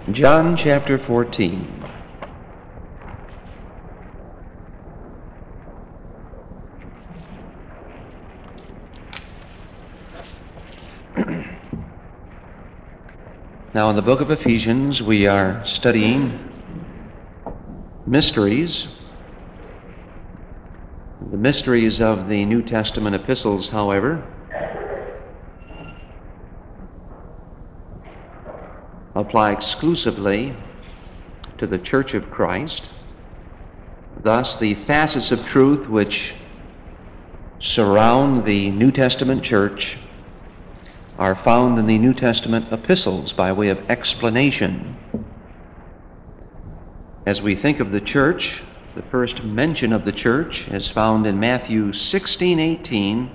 John chapter 14. Now, in the book of Ephesians, we are studying mysteries. The mysteries of the New Testament epistles, however, apply exclusively to the Church of Christ. Thus, the facets of truth which surround the New Testament church are found in the New Testament epistles by way of explanation. As we think of the church, the first mention of the church is found in Matthew 16:18,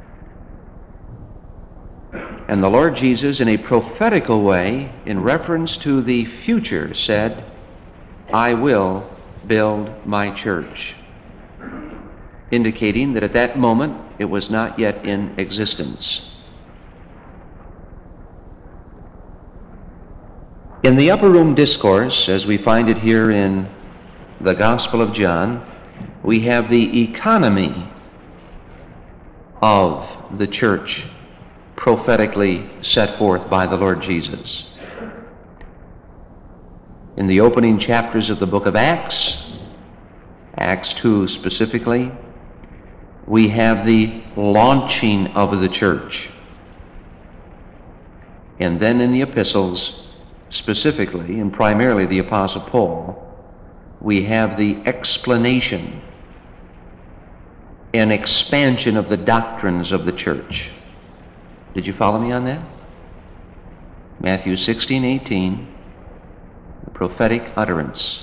and the Lord Jesus, in a prophetical way, in reference to the future, said, "I will build my church," indicating that at that moment it was not yet in existence. In the upper room discourse, as we find it here in the Gospel of John, we have the economy of the church prophetically set forth by the Lord Jesus. In the opening chapters of the book of Acts, Acts 2 specifically, we have the launching of the church. And then in the epistles, specifically and primarily the Apostle Paul, we have the explanation and expansion of the doctrines of the church. Did you follow me on that? Matthew 16:18, the prophetic utterance.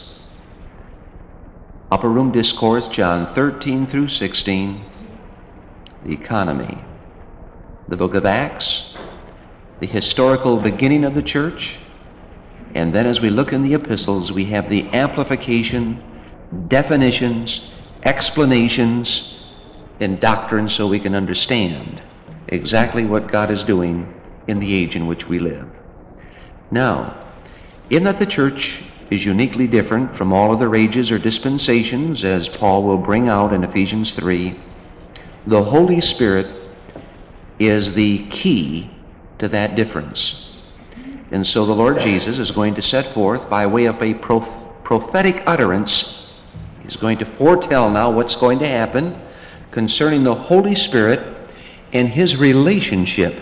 Upper room discourse, John 13 through 16, the economy. The book of Acts, the historical beginning of the church. And then as we look in the epistles, we have the amplification, definitions, explanations, and doctrine so we can understand exactly what God is doing in the age in which we live. Now, in that the church is uniquely different from all other ages or dispensations, as Paul will bring out in Ephesians 3, the Holy Spirit is the key to that difference. And so the Lord Jesus is going to set forth by way of a prophetic utterance. He's going to foretell now what's going to happen concerning the Holy Spirit and His relationship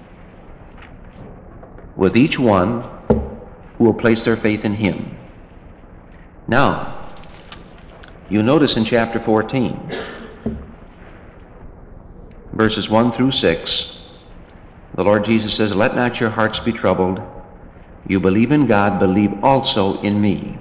with each one who will place their faith in Him. Now, you notice in chapter 14, verses 1 through 6, the Lord Jesus says, "Let not your hearts be troubled. You believe in God, believe also in me.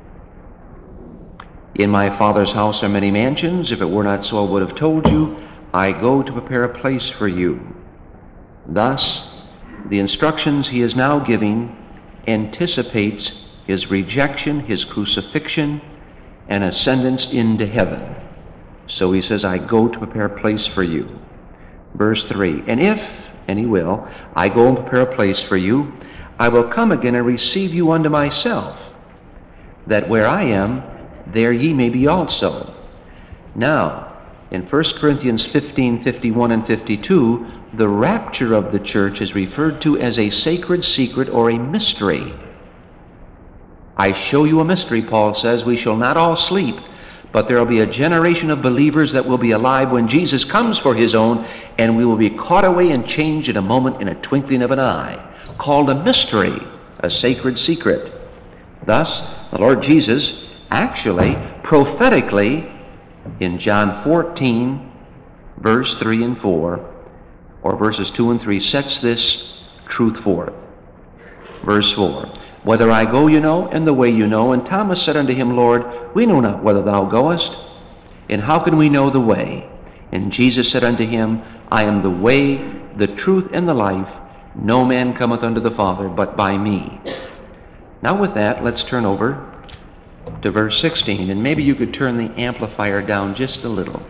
In my Father's house are many mansions. If it were not so, I would have told you. I go to prepare a place for you." Thus, the instructions he is now giving anticipates his rejection, his crucifixion, and ascendance into heaven. So he says, "I go to prepare a place for you." Verse 3, "And if, and he will, I go and prepare a place for you, I will come again and receive you unto myself, that where I am, there ye may be also." Now, in 1 Corinthians 15, 51 and 52, the rapture of the church is referred to as a sacred secret or a mystery. "I show you a mystery," Paul says. "We shall not all sleep, but there will be a generation of believers that will be alive when Jesus comes for his own, and we will be caught away and changed in a moment, in a twinkling of an eye." Called a mystery, a sacred secret. Thus, the Lord Jesus actually, prophetically, in John 14, verse 3 and 4, or verses 2 and 3, sets this truth forth. Verse 4, "Whither I go you know, and the way you know. And Thomas said unto him, Lord, we know not whither thou goest, and how can we know the way? And Jesus said unto him, I am the way, the truth, and the life. No man cometh unto the Father but by me." Now with that, let's turn over to verse 16, and maybe you could turn the amplifier down just a little.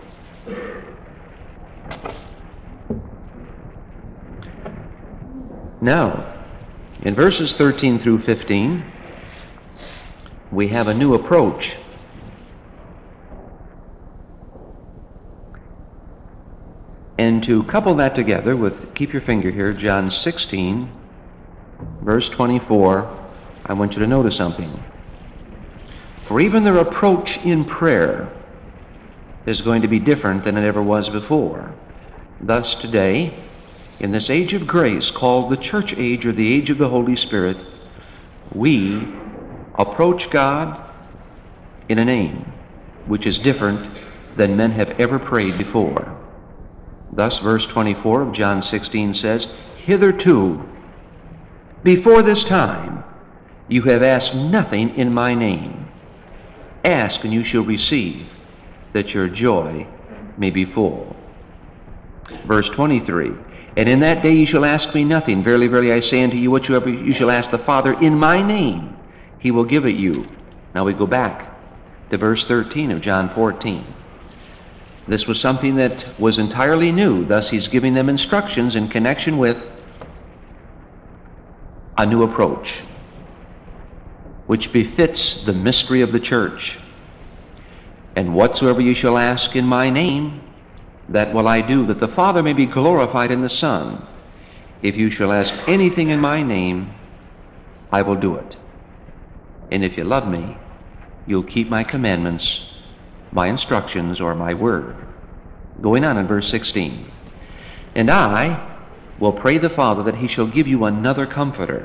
Now, in verses 13 through 15, we have a new approach. And to couple that together with, keep your finger here, John 16, verse 24, I want you to notice something. For even their approach in prayer is going to be different than it ever was before. Thus today, in this age of grace called the church age or the age of the Holy Spirit, we approach God in a name which is different than men have ever prayed before. Thus, verse 24 of John 16 says, Hitherto, before this time, you have asked nothing in my name. Ask, and you shall receive, that your joy may be full. Verse 23, And in that day you shall ask me nothing. Verily, verily, I say unto you, whatsoever you shall ask the Father in my name, he will give it you. Now we go back to verse 13 of John 14. This was something that was entirely new. Thus he's giving them instructions in connection with a new approach, which befits the mystery of the church. And whatsoever you shall ask in my name, that will I do, that the Father may be glorified in the Son. If you shall ask anything in my name, I will do it. And if you love me, you'll keep my commandments, my instructions, or my word. Going on in verse 16. And I will pray the Father that he shall give you another comforter,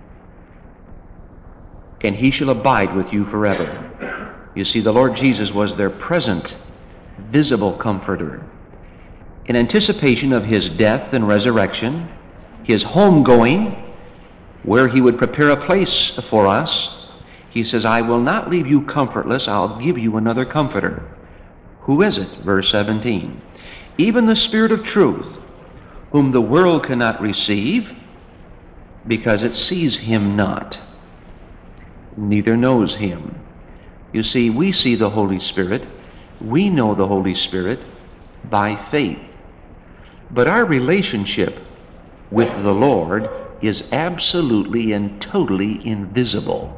and he shall abide with you forever. You see, the Lord Jesus was their present, visible comforter. In anticipation of his death and resurrection, his homegoing, where he would prepare a place for us, he says, I will not leave you comfortless, I'll give you another comforter. Who is it? Verse 17. Even the Spirit of truth, whom the world cannot receive, because it sees him not, neither knows him. You see, we see the Holy Spirit, we know the Holy Spirit by faith. But our relationship with the Lord is absolutely and totally invisible.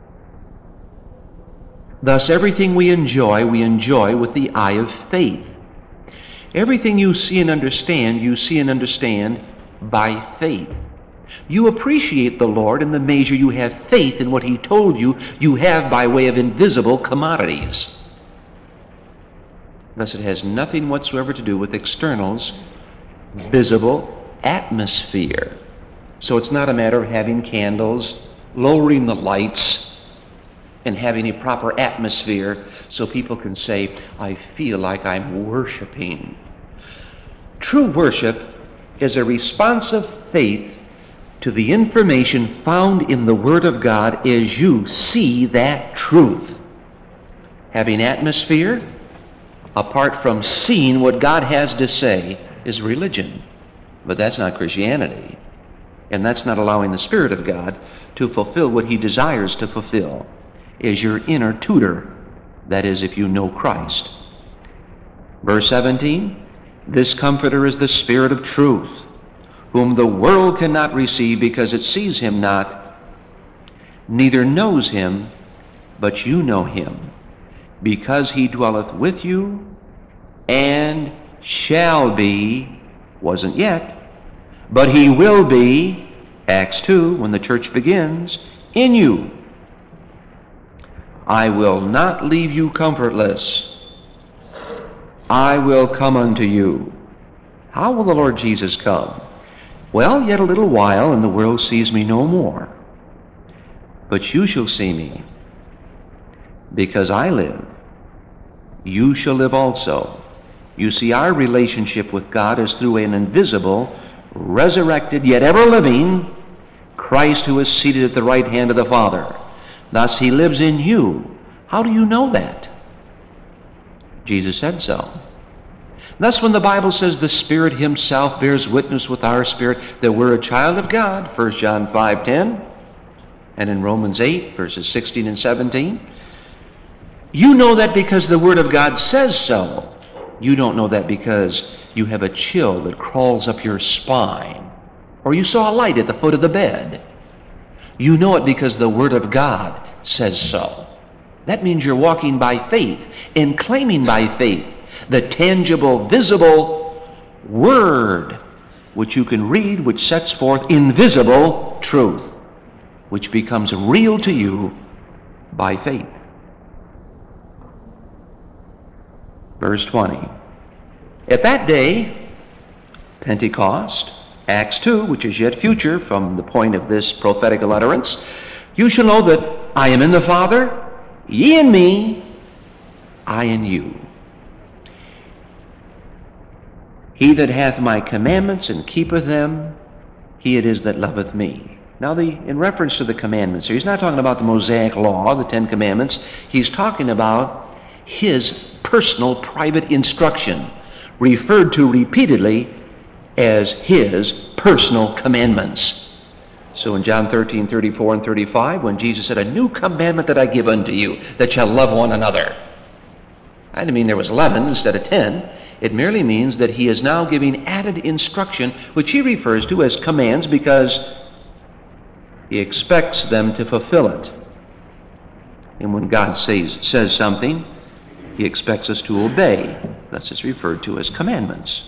Thus, everything we enjoy with the eye of faith. Everything you see and understand by faith. You appreciate the Lord in the measure you have faith in what he told you you have by way of invisible commodities. Thus, it has nothing whatsoever to do with externals, visible atmosphere. So it's not a matter of having candles, lowering the lights, and having a proper atmosphere so people can say, I feel like I'm worshiping. True worship is a responsive faith to the information found in the Word of God as you see that truth. Having atmosphere, apart from seeing what God has to say, is religion. But that's not Christianity. And that's not allowing the Spirit of God to fulfill what he desires to fulfill. Is your inner tutor, that is, if you know Christ. Verse 17, this Comforter is the Spirit of truth, whom the world cannot receive because it sees him not, neither knows him, but you know him, because he dwelleth with you and shall be, wasn't yet, but he will be, Acts 2, when the church begins, in you. I will not leave you comfortless. I will come unto you. How will the Lord Jesus come? Well, yet a little while, and the world sees me no more. But you shall see me. Because I live, you shall live also. You see, our relationship with God is through an invisible, resurrected, yet ever living Christ who is seated at the right hand of the Father. Thus he lives in you. How do you know that? Jesus said so. Thus when the Bible says the Spirit himself bears witness with our spirit that we're a child of God, 1 John 5:10, and in Romans 8, verses 16 and 17, you know that because the Word of God says so. You don't know that because you have a chill that crawls up your spine, or you saw a light at the foot of the bed. You know it because the Word of God says so. That means you're walking by faith and claiming by faith the tangible, visible Word which you can read, which sets forth invisible truth, which becomes real to you by faith. Verse 20. At that day, Pentecost, Acts 2, which is yet future from the point of this prophetical utterance, you shall know that I am in the Father, ye in me, I in you. He that hath my commandments and keepeth them, he it is that loveth me. Now, in reference to the commandments here, he's not talking about the Mosaic law, the Ten Commandments. He's talking about his personal, private instruction, referred to repeatedly as his personal commandments. So in John 13:34 and 35, when Jesus said, "A new commandment that I give unto you, that shall love one another." I didn't mean there was 11 instead of 10. It merely means that he is now giving added instruction, which he refers to as commands because he expects them to fulfill it. And when God says something, he expects us to obey. Thus it's referred to as commandments.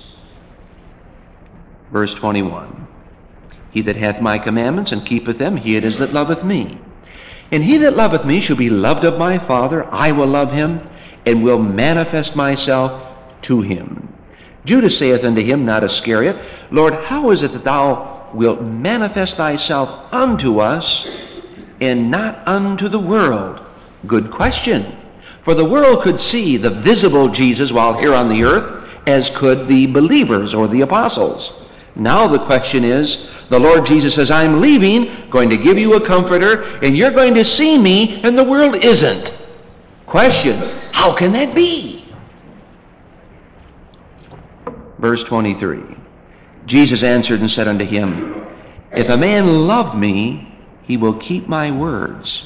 Verse 21. He that hath my commandments and keepeth them, he it is that loveth me. And he that loveth me shall be loved of my Father. I will love him, and will manifest myself to him. Judas saith unto him, not Iscariot, Lord, how is it that thou wilt manifest thyself unto us, and not unto the world? Good question. For the world could see the visible Jesus while here on the earth, as could the believers or the apostles. Now the question is, the Lord Jesus says, I'm leaving, going to give you a comforter, and you're going to see me, and the world isn't. Question, how can that be? Verse 23. Jesus answered and said unto him, If a man love me, he will keep my words,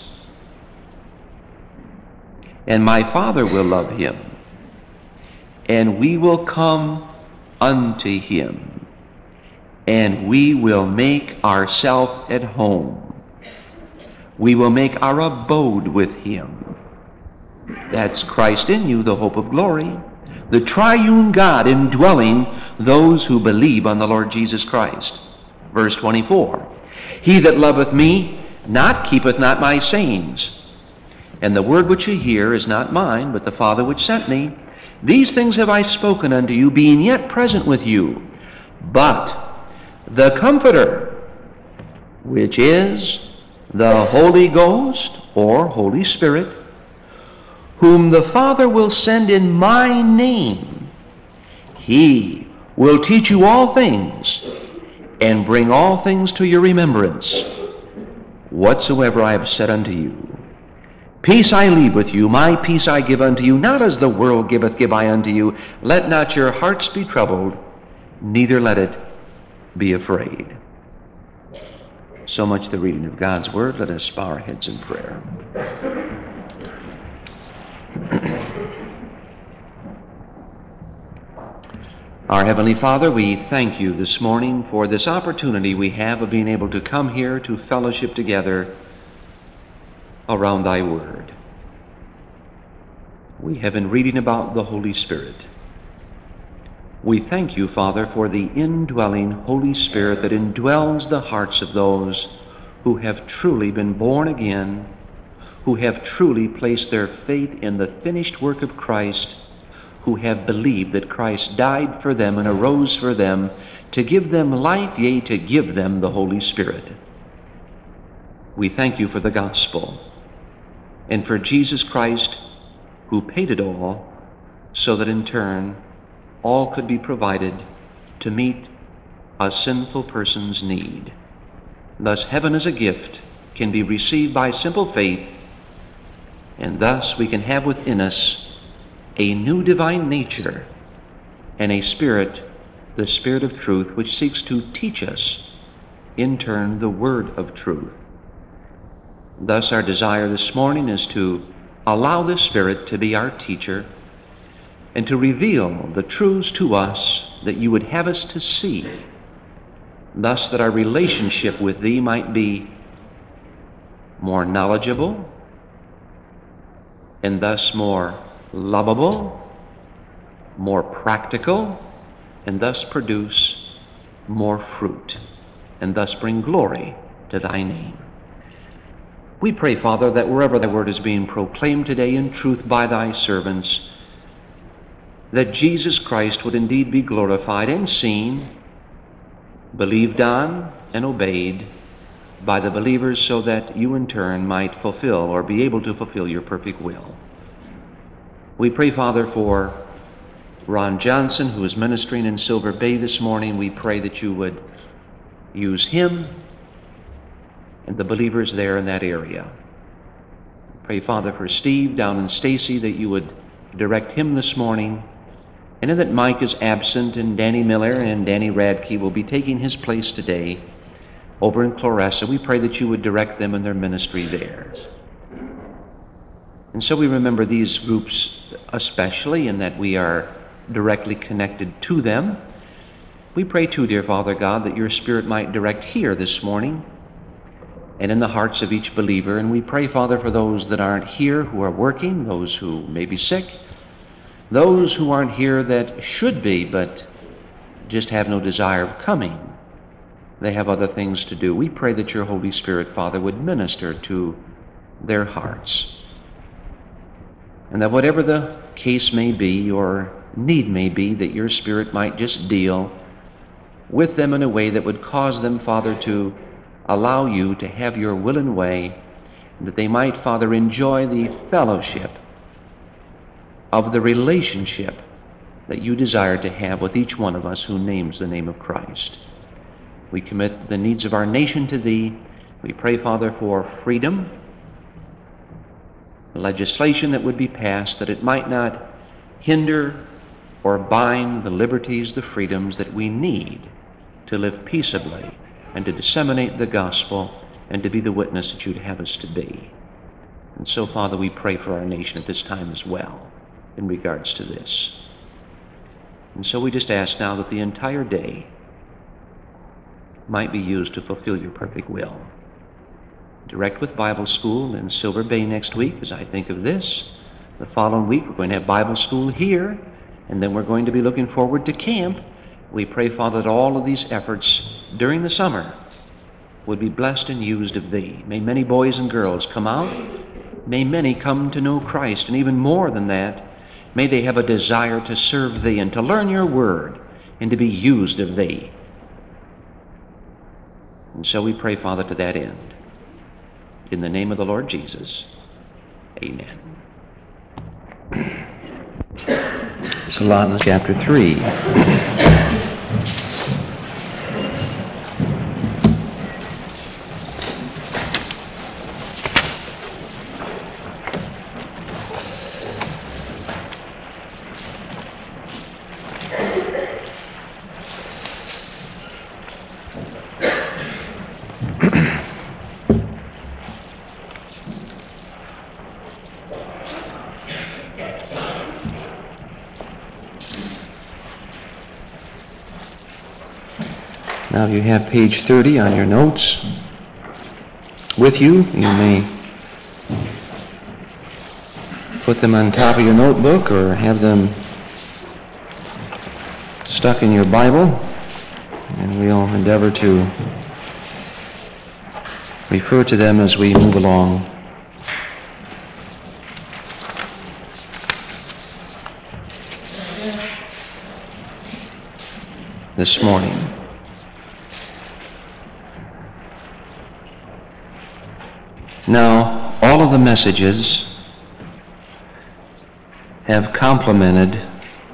and my Father will love him, and we will come unto him, and we will make ourselves at home. We will make our abode with him. That's Christ in you, the hope of glory. The triune God indwelling those who believe on the Lord Jesus Christ. Verse 24. He that loveth me keepeth not my sayings. And the word which ye hear is not mine, but the Father which sent me. These things have I spoken unto you, being yet present with you. But the Comforter, which is the Holy Ghost, or Holy Spirit, whom the Father will send in my name, he will teach you all things, and bring all things to your remembrance, whatsoever I have said unto you. Peace I leave with you, my peace I give unto you, not as the world giveth, give I unto you. Let not your hearts be troubled, neither let it be afraid. So much the reading of God's Word. Let us bow our heads in prayer. Our Heavenly Father, we thank you this morning for this opportunity we have of being able to come here to fellowship together around thy Word. We have been reading about the Holy Spirit. We thank you, Father, for the indwelling Holy Spirit that indwells the hearts of those who have truly been born again, who have truly placed their faith in the finished work of Christ, who have believed that Christ died for them and arose for them to give them life, yea, to give them the Holy Spirit. We thank you for the gospel and for Jesus Christ, who paid it all so that in turn all could be provided to meet a sinful person's need. Thus heaven as a gift can be received by simple faith, and thus we can have within us a new divine nature and a spirit, the Spirit of truth, which seeks to teach us, in turn, the word of truth. Thus our desire this morning is to allow the Spirit to be our teacher and to reveal the truths to us that you would have us to see, thus that our relationship with thee might be more knowledgeable, and thus more lovable, more practical, and thus produce more fruit, and thus bring glory to thy name. We pray, Father, that wherever thy word is being proclaimed today in truth by thy servants, that Jesus Christ would indeed be glorified and seen, believed on, and obeyed by the believers, so that you in turn might fulfill or be able to fulfill your perfect will. We pray, Father, for Ron Johnson, who is ministering in Silver Bay this morning. We pray that you would use him and the believers there in that area. Pray, Father, for Steve down in Stacy, that you would direct him this morning. And in that Mike is absent, and Danny Miller and Danny Radke will be taking his place today over in Chloressa. We pray that you would direct them in their ministry there. And so we remember these groups especially, in that we are directly connected to them. We pray too, dear Father God, that your Spirit might direct here this morning and in the hearts of each believer. And we pray, Father, for those that aren't here who are working, those who may be sick, those who aren't here that should be but just have no desire of coming. They have other things to do. We pray that your Holy Spirit, Father, would minister to their hearts, and that whatever the case may be or need may be, that your Spirit might just deal with them in a way that would cause them, Father, to allow you to have your will and way, and that they might, Father, enjoy the fellowship of the relationship that you desire to have with each one of us who names the name of Christ. We commit the needs of our nation to thee. We pray, Father, for freedom, legislation that would be passed, that it might not hinder or bind the liberties, the freedoms that we need to live peaceably and to disseminate the gospel and to be the witness that you'd have us to be. And so, Father, we pray for our nation at this time as well in regards to this. And so we just ask now that the entire day might be used to fulfill your perfect will. Direct with Bible school in Silver Bay next week, as I think of this. The following week, we're going to have Bible school here, and then we're going to be looking forward to camp. We pray, Father, that all of these efforts during the summer would be blessed and used of thee. May many boys and girls come out. May many come to know Christ, and even more than that, may they have a desire to serve thee and to learn your word and to be used of thee. And so we pray, Father, to that end. In the name of the Lord Jesus, amen. Colossians chapter 3. Now you have page 30 on your notes with you. You may put them on top of your notebook or have them stuck in your Bible, and we'll endeavor to refer to them as we move along. This morning. Now, all of the messages have complemented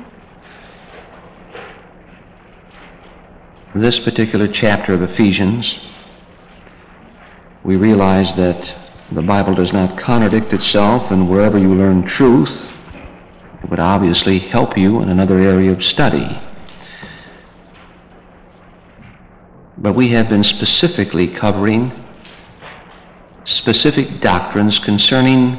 this particular chapter of Ephesians. We realize that the Bible does not contradict itself, and wherever you learn truth, it would obviously help you in another area of study. But we have been specifically covering specific doctrines concerning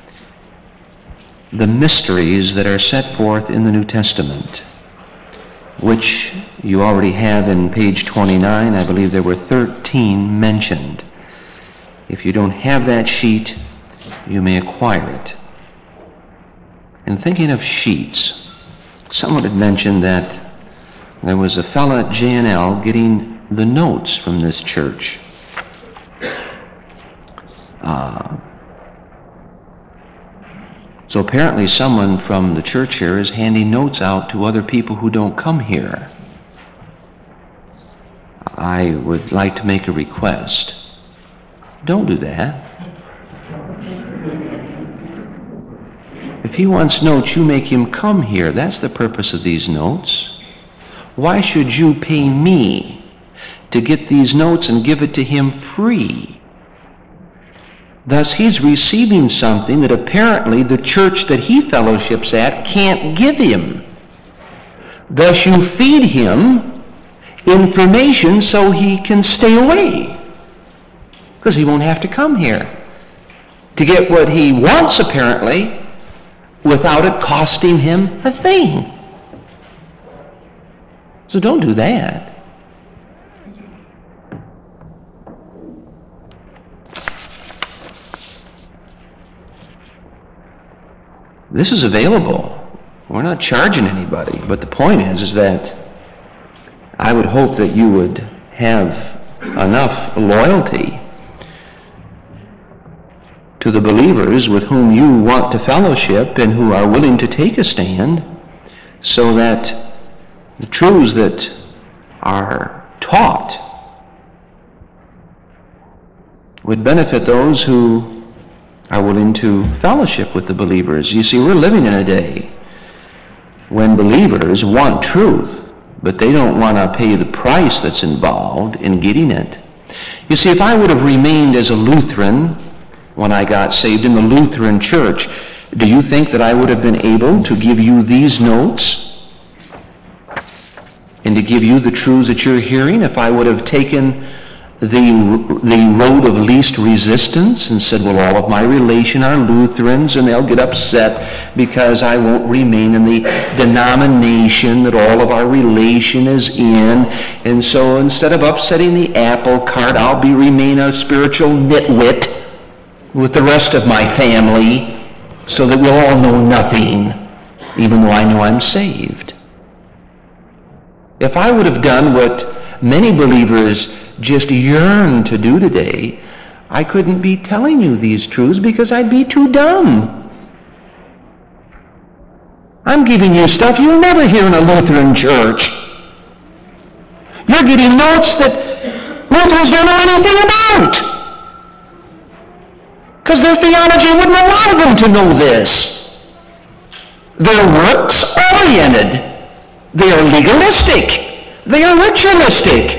the mysteries that are set forth in the New Testament, which you already have in page 29. I believe there were 13 mentioned. If you don't have that sheet, you may acquire it. in thinking of sheets, someone had mentioned that there was a fellow at J&L getting the notes from this church. So apparently someone from the church here is handing notes out to other people who don't come here. I would like to make a request. Don't do that. If he wants notes, you make him come here. That's the purpose of these notes. Why should you pay me to get these notes and give it to him free? Thus, he's receiving something that apparently the church that he fellowships at can't give him. Thus, you feed him information so he can stay away, because he won't have to come here to get what he wants, apparently, without it costing him a thing. So don't do that. This is available. We're not charging anybody, but the point is that I would hope that you would have enough loyalty to the believers with whom you want to fellowship and who are willing to take a stand, so that the truths that are taught would benefit those who are willing to fellowship with the believers. You see, we're living in a day when believers want truth, but they don't want to pay the price that's involved in getting it. You see, if I would have remained as a Lutheran when I got saved in the Lutheran church, do you think that I would have been able to give you these notes and to give you the truths that you're hearing if I would have taken the road of least resistance and said, well, all of my relation are Lutherans and they'll get upset because I won't remain in the denomination that all of our relation is in, and so instead of upsetting the apple cart, I'll remain a spiritual nitwit with the rest of my family so that we'll all know nothing, even though I know I'm saved. If I would have done what many believers just yearn to do today, I couldn't be telling you these truths because I'd be too dumb. I'm giving you stuff you'll never hear in a Lutheran church. You're getting notes that Lutherans don't know anything about, because their theology wouldn't allow them to know this. They're works-oriented. They are legalistic. They are ritualistic.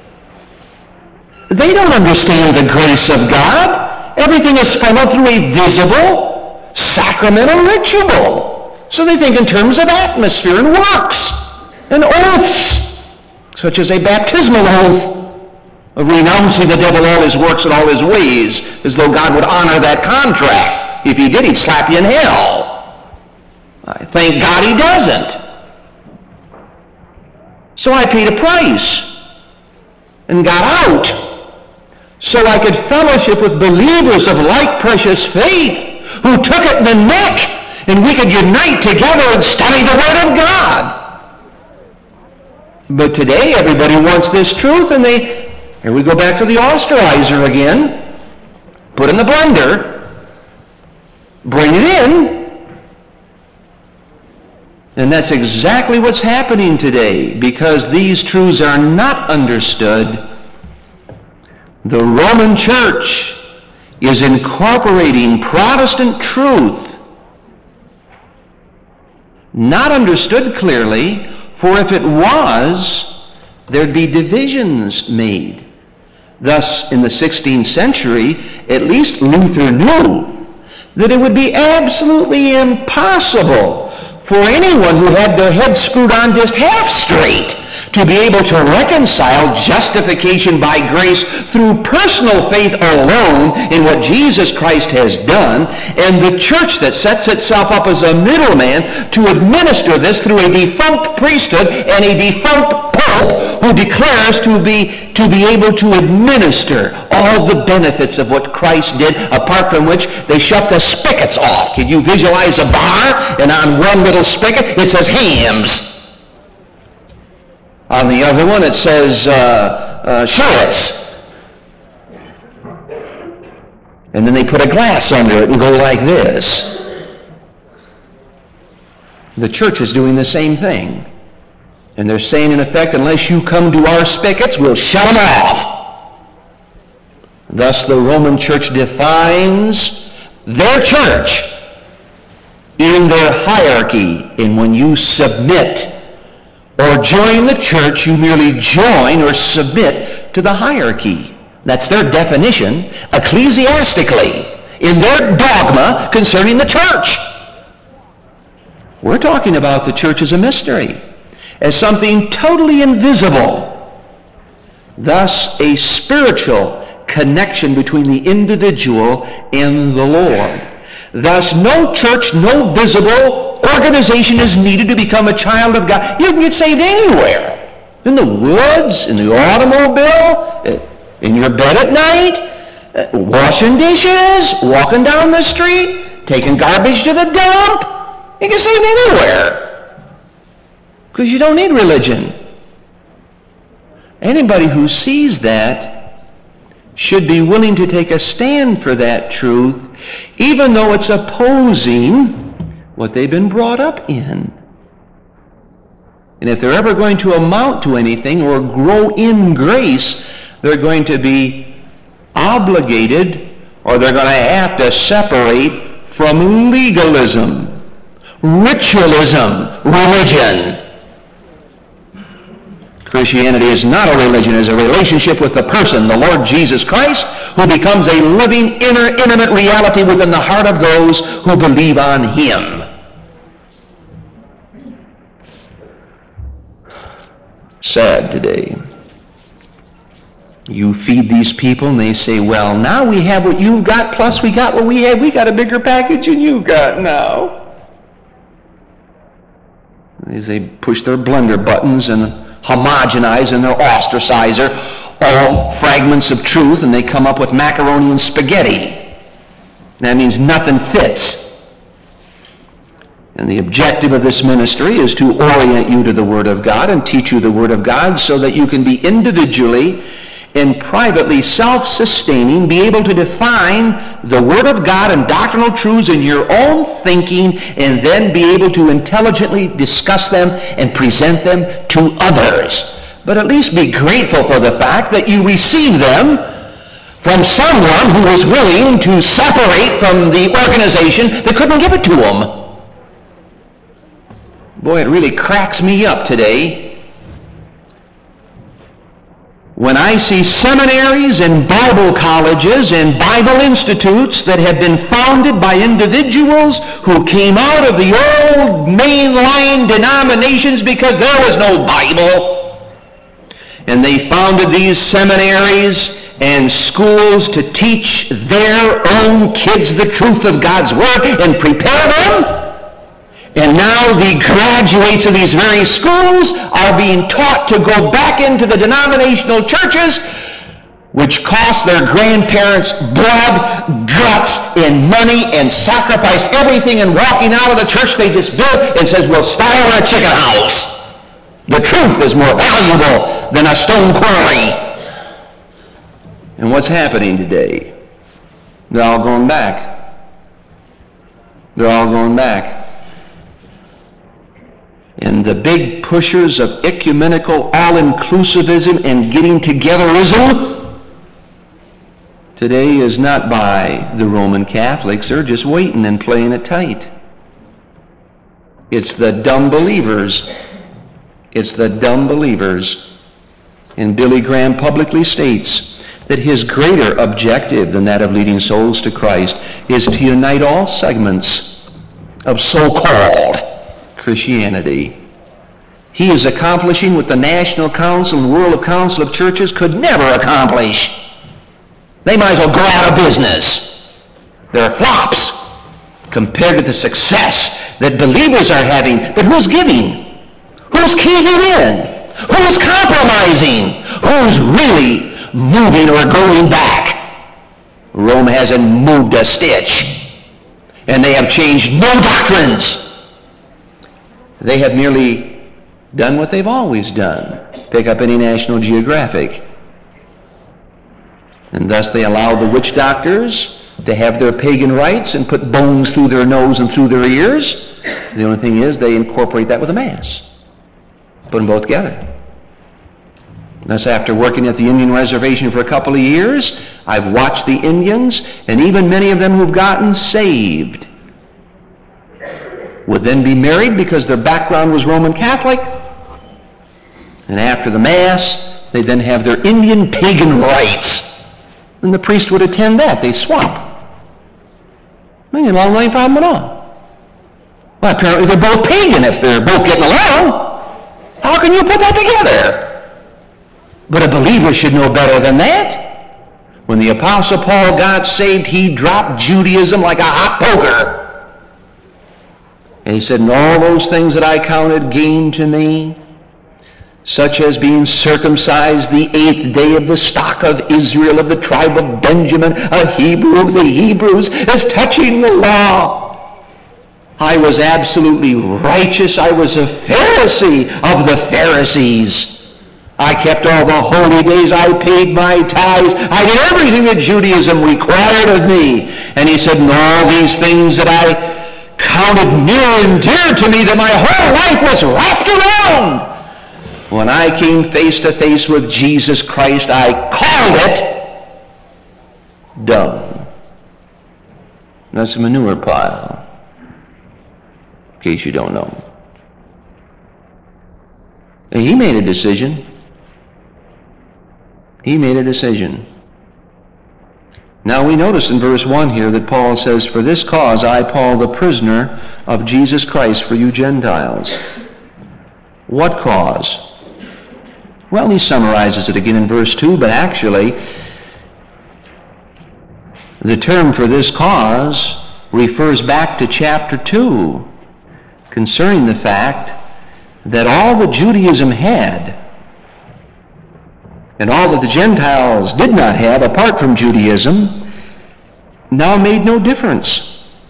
They don't understand the grace of God. Everything is funneled through a visible, sacramental ritual. So they think in terms of atmosphere and works and oaths, such as a baptismal oath of renouncing the devil, all his works and all his ways, as though God would honor that contract. If he did, he'd slap you in hell. I thank God he doesn't. So I paid a price and got out so I could fellowship with believers of like precious faith who took it in the neck, and we could unite together and study the Word of God. But today everybody wants this truth, and here we go back to the Osterizer again. Put in the blender, bring it in, and that's exactly what's happening today, because these truths are not understood. The Roman Church is incorporating Protestant truth, not understood clearly, for if it was, there'd be divisions made. Thus, in the 16th century, at least Luther knew that it would be absolutely impossible for anyone who had their head screwed on just half straight to be able to reconcile justification by grace through personal faith alone in what Jesus Christ has done, and the church that sets itself up as a middleman to administer this through a defunct priesthood and a defunct pope who declares to be able to administer all the benefits of what Christ did, apart from which they shut the spigots off. Can you visualize a bar, and on one little spigot it says hams. On the other one it says shorts. And then they put a glass under it and go like this. The church is doing the same thing. And they're saying, in effect, unless you come to our spigots, we'll shut them off. Thus, the Roman Church defines their church in their hierarchy. And when you submit or join the church, you merely join or submit to the hierarchy. That's their definition, ecclesiastically, in their dogma concerning the church. We're talking about the church as a mystery, as something totally invisible. Thus, a spiritual connection between the individual and the Lord. Thus, no church, no visible organization is needed to become a child of God. You can get saved anywhere. In the woods, in the automobile, in your bed at night, washing dishes, walking down the street, taking garbage to the dump. You can save anywhere. Because you don't need religion. Anybody who sees that should be willing to take a stand for that truth, even though it's opposing what they've been brought up in. And if they're ever going to amount to anything or grow in grace, they're going to be obligated, or they're going to have to separate from legalism, ritualism, religion. Christianity is not a religion, it is a relationship with the person, the Lord Jesus Christ, who becomes a living, intimate reality within the heart of those who believe on Him. Sad today. You feed these people and they say, well, now we have what you've got, plus we got what we have. We got a bigger package than you got now. As they push their blender buttons and homogenize and their ostracizer all fragments of truth, and they come up with macaroni and spaghetti. That means nothing fits. And the objective of this ministry is to orient you to the Word of God and teach you the Word of God so that you can be individually and privately self-sustaining, be able to define the Word of God and doctrinal truths in your own thinking, and then be able to intelligently discuss them and present them to others. But at least be grateful for the fact that you received them from someone who was willing to separate from the organization that couldn't give it to them. Boy, it really cracks me up today when I see seminaries and Bible colleges and Bible institutes that have been founded by individuals who came out of the old mainline denominations because there was no Bible. And they founded these seminaries and schools to teach their own kids the truth of God's Word and prepare them. And now the graduates of these very schools are being taught to go back into the denominational churches, which cost their grandparents blood, guts, and money, and sacrificed everything in walking out of the church they just built, and says, we'll start over a chicken house. The truth is more valuable than a stone quarry. And what's happening today? They're all going back. They're all going back. And the big pushers of ecumenical all-inclusivism and getting togetherism today is not by the Roman Catholics. They're just waiting and playing it tight. It's the dumb believers. It's the dumb believers. And Billy Graham publicly states that his greater objective than that of leading souls to Christ is to unite all segments of so-called Christianity. He is accomplishing what the National Council and World Council of Churches could never accomplish. They might as well go out of business. They're flops compared to the success that believers are having. But who's giving? Who's caving in? Who's compromising? Who's really moving or going back? Rome hasn't moved a stitch, and they have changed no doctrines. They have merely done what they've always done. Pick up any National Geographic. And thus they allow the witch doctors to have their pagan rites and put bones through their nose and through their ears. The only thing is they incorporate that with the Mass. Put them both together. Thus, after working at the Indian reservation for a couple of years, I've watched the Indians, and even many of them who've gotten saved would then be married because their background was Roman Catholic. And after the Mass, they then have their Indian pagan rites. And the priest would attend that. They swap. No problem at all. Well, apparently they're both pagan if they're both getting along. How can you put that together? But a believer should know better than that. When the Apostle Paul got saved, he dropped Judaism like a hot poker. And he said, and all those things that I counted gain to me, such as being circumcised the 8th day of the stock of Israel, of the tribe of Benjamin, a Hebrew of the Hebrews, as touching the law. I was absolutely righteous. I was a Pharisee of the Pharisees. I kept all the holy days. I paid my tithes. I did everything that Judaism required of me. And he said, and all these things that I counted near and dear to me, that my whole life was wrapped around. When I came face to face with Jesus Christ, I called it dung. That's a manure pile, in case you don't know. And he made a decision. He made a decision. Now we notice in verse 1 here that Paul says, for this cause I, Paul, the prisoner of Jesus Christ for you Gentiles. What cause? Well, he summarizes it again in verse 2, but actually the term for this cause refers back to chapter 2 concerning the fact that all that Judaism had and all that the Gentiles did not have apart from Judaism now made no difference.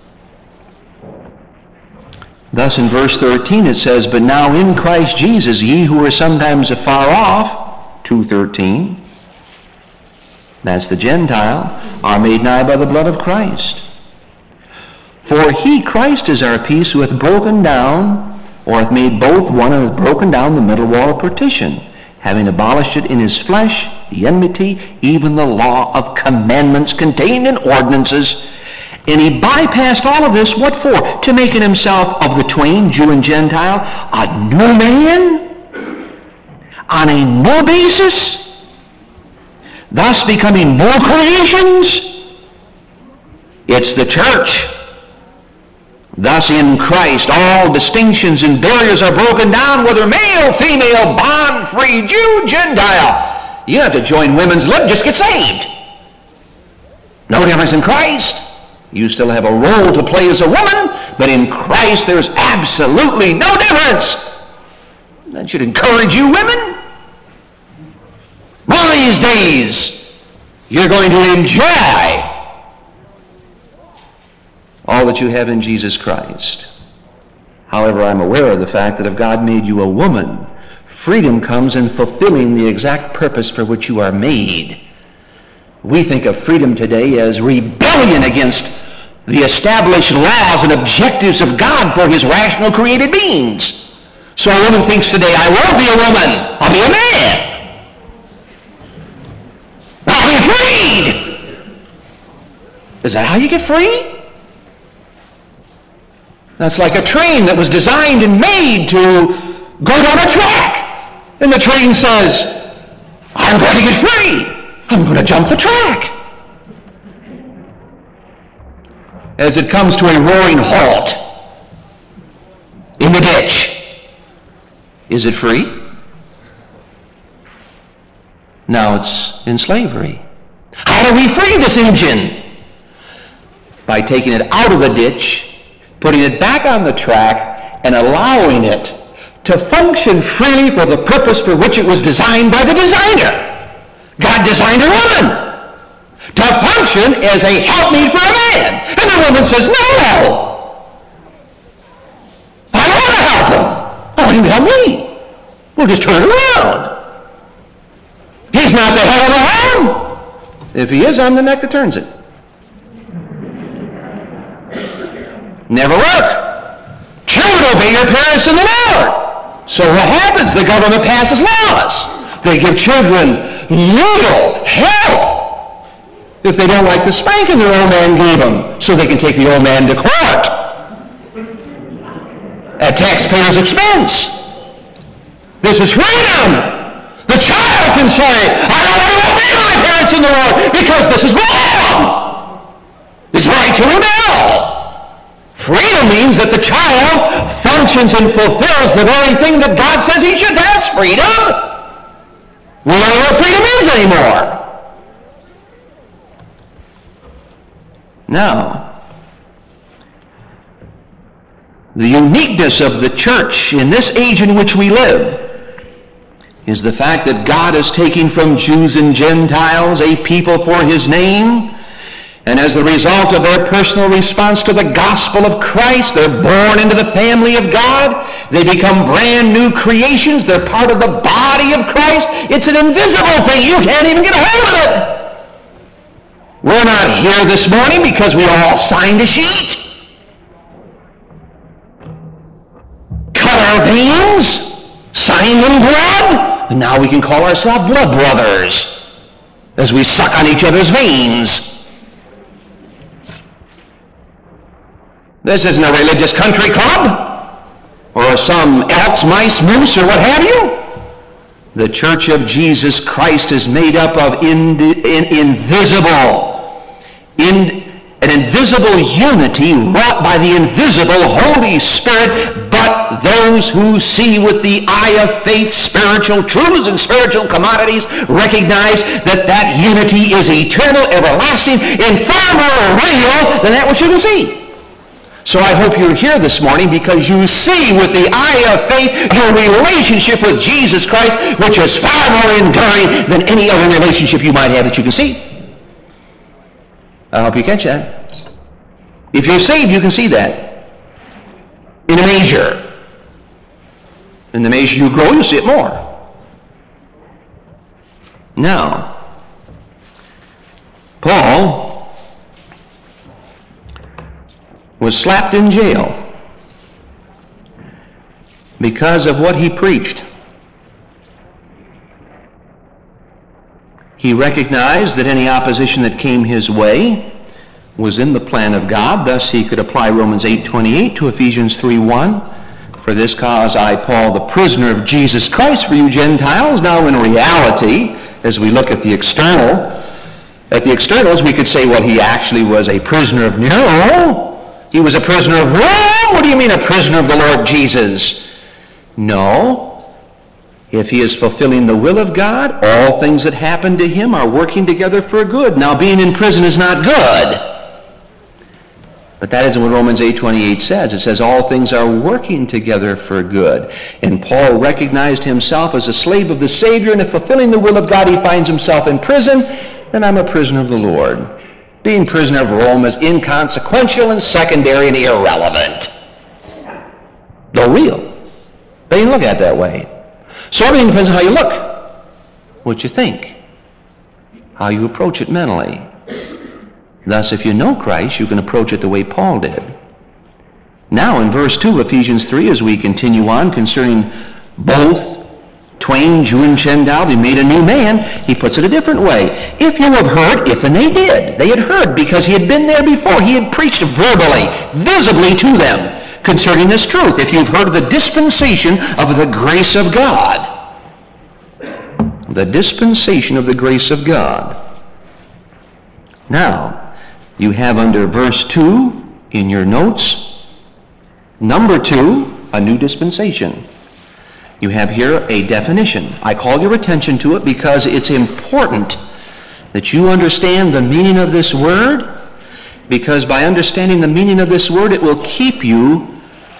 Thus in verse 13 it says, but now in Christ Jesus, ye who are sometimes afar off, 2:13, that's the Gentile, are made nigh by the blood of Christ. For he, Christ, is our peace, who hath broken down, or hath made both one, and hath broken down the middle wall of partition, having abolished it in his flesh, the enmity, even the law of commandments contained in ordinances. And he bypassed all of this, what for? To make in himself of the twain, Jew and Gentile, a new man, on a new basis, thus becoming more creations. It's the church. Thus in Christ all distinctions and barriers are broken down, whether male, female, bond, free, Jew, Gentile. You don't have to join women's lib, just get saved. No difference in Christ. You still have a role to play as a woman, but in Christ there's absolutely no difference. That should encourage you women. One of these days, you're going to enjoy all that you have in Jesus Christ. However, I'm aware of the fact that if God made you a woman, freedom comes in fulfilling the exact purpose for which you are made. We think of freedom today as rebellion against the established laws and objectives of God for his rational created beings. So a woman thinks today, I won't be a woman, I'll be a man. I'll be freed. Is that how you get free? That's like a train that was designed and made to go down a track. And the train says, I'm going to get free. I'm going to jump the track. As it comes to a roaring halt in the ditch, is it free? Now it's in slavery. How do we free this engine? By taking it out of the ditch, putting it back on the track, and allowing it to function freely for the purpose for which it was designed by the designer. God designed a woman to function abortion as a helpmeet for a man. And the woman says, no, I don't want to help him. I want him to help me. We'll just turn it around. He's not the head of the home. If he is, I'm the neck that turns it. Never work. Children, obey your parents in the Lord. So what happens? The government passes laws. They give children legal help if they don't like the spanking their old man gave them, so they can take the old man to court at taxpayers' expense. This is freedom. The child can say, I don't want to obey my parents in the Lord because this is wrong. It's right to rebel. Freedom means that the child functions and fulfills the very thing that God says he should. That's freedom. We don't know what freedom is anymore. Now, the uniqueness of the church in this age in which we live is the fact that God is taking from Jews and Gentiles a people for his name, and as the result of their personal response to the gospel of Christ, they're born into the family of God. They become brand new creations. They're part of the body of Christ. It's an invisible thing. You can't even get a hold of it. We're not here this morning because we all signed a sheet, cut our veins, signed in blood, and now we can call ourselves blood brothers as we suck on each other's veins. This isn't a religious country club or some Elks, Mice, Moose, or what have you. The Church of Jesus Christ is made up of an invisible unity wrought by the invisible Holy Spirit, but those who see with the eye of faith spiritual truths and spiritual commodities recognize that that unity is eternal, everlasting, and far more real than that which you can see. So I hope you're here this morning because you see with the eye of faith your relationship with Jesus Christ, which is far more enduring than any other relationship you might have that you can see. I hope you catch that. If you're saved, you can see that in a measure. In the measure you grow, you see it more. Now, Paul was slapped in jail because of what he preached. He recognized that any opposition that came his way was in the plan of God. Thus he could apply Romans 8:28 to Ephesians 3:1. For this cause I, Paul, the prisoner of Jesus Christ for you Gentiles. Now in reality, as we look at the externals, we could say, well, he actually was a prisoner of Nero. He was a prisoner of Rome. What do you mean a prisoner of the Lord Jesus? No. If he is fulfilling the will of God, all things that happen to him are working together for good. Now, being in prison is not good. But that isn't what Romans 8:28 says. It says all things are working together for good. And Paul recognized himself as a slave of the Savior, and if fulfilling the will of God he finds himself in prison, then I'm a prisoner of the Lord. Being prisoner of Rome is inconsequential and secondary and irrelevant. Though real. They didn't look at it that way. So everything depends on how you look, what you think, how you approach it mentally. Thus, if you know Christ, you can approach it the way Paul did. Now, in verse 2 of Ephesians 3, as we continue on concerning both twain, Jew and Gentile, be made a new man, he puts it a different way. If you have heard, if and they did. They had heard because he had been there before. He had preached verbally, visibly to them concerning this truth. If you've heard of the dispensation of the grace of God. The dispensation of the grace of God. Now, you have under verse 2 in your notes, number 2, a new dispensation. You have here a definition. I call your attention to it because it's important that you understand the meaning of this word, because by understanding the meaning of this word, it will keep you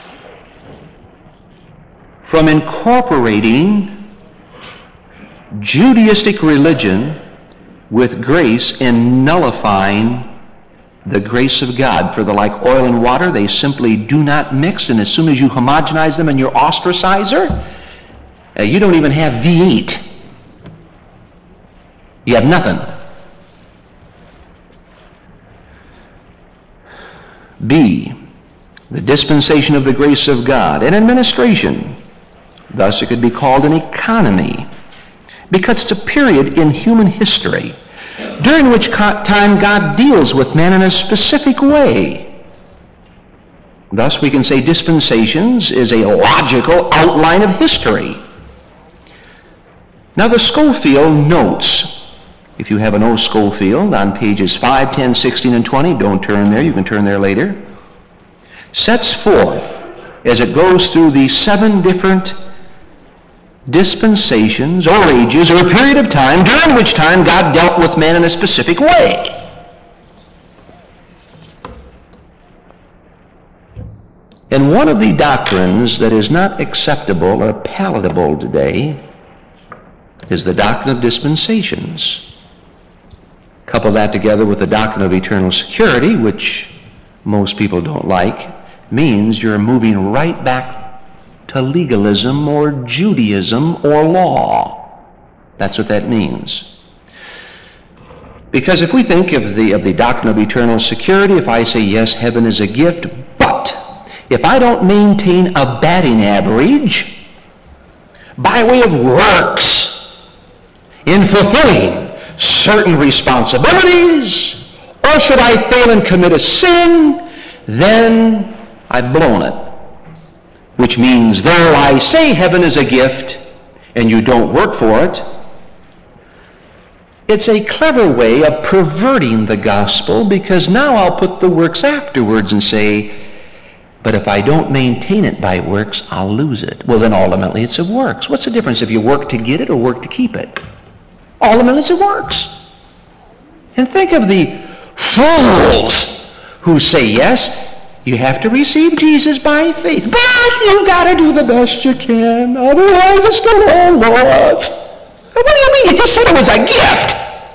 from incorporating Judaistic religion with grace and nullifying the grace of God. For they're like oil and water, they simply do not mix, and as soon as you homogenize them in your ostracizer, you don't even have V8. You have nothing. B, the dispensation of the grace of God. An administration. Thus it could be called an economy, because it's a period in human history during which time God deals with man in a specific way. Thus we can say dispensations is a logical outline of history. Now the Scofield notes, if you have an O Scofield on pages 5, 10, 16, and 20, don't turn there, you can turn there later, sets forth, as it goes through the 7 different dispensations or ages or a period of time during which time God dealt with man in a specific way. And one of the doctrines that is not acceptable or palatable today is the doctrine of dispensations. Couple that together with the doctrine of eternal security, which most people don't like, means you're moving right back to legalism or Judaism or law. That's what that means. Because if we think of the doctrine of eternal security, if I say, yes, heaven is a gift, but if I don't maintain a batting average by way of works in fulfilling certain responsibilities, or should I fail and commit a sin, then I've blown it. Which means, though I say heaven is a gift and you don't work for it, it's a clever way of perverting the gospel, because now I'll put the works afterwards and say, but if I don't maintain it by works, I'll lose it. Well, then ultimately it's of works. What's the difference if you work to get it or work to keep it? Ultimately it's of works. And think of the fools who say, yes, you have to receive Jesus by faith, but you've got to do the best you can, otherwise it's still all lost. What do you mean? You just said it was a gift.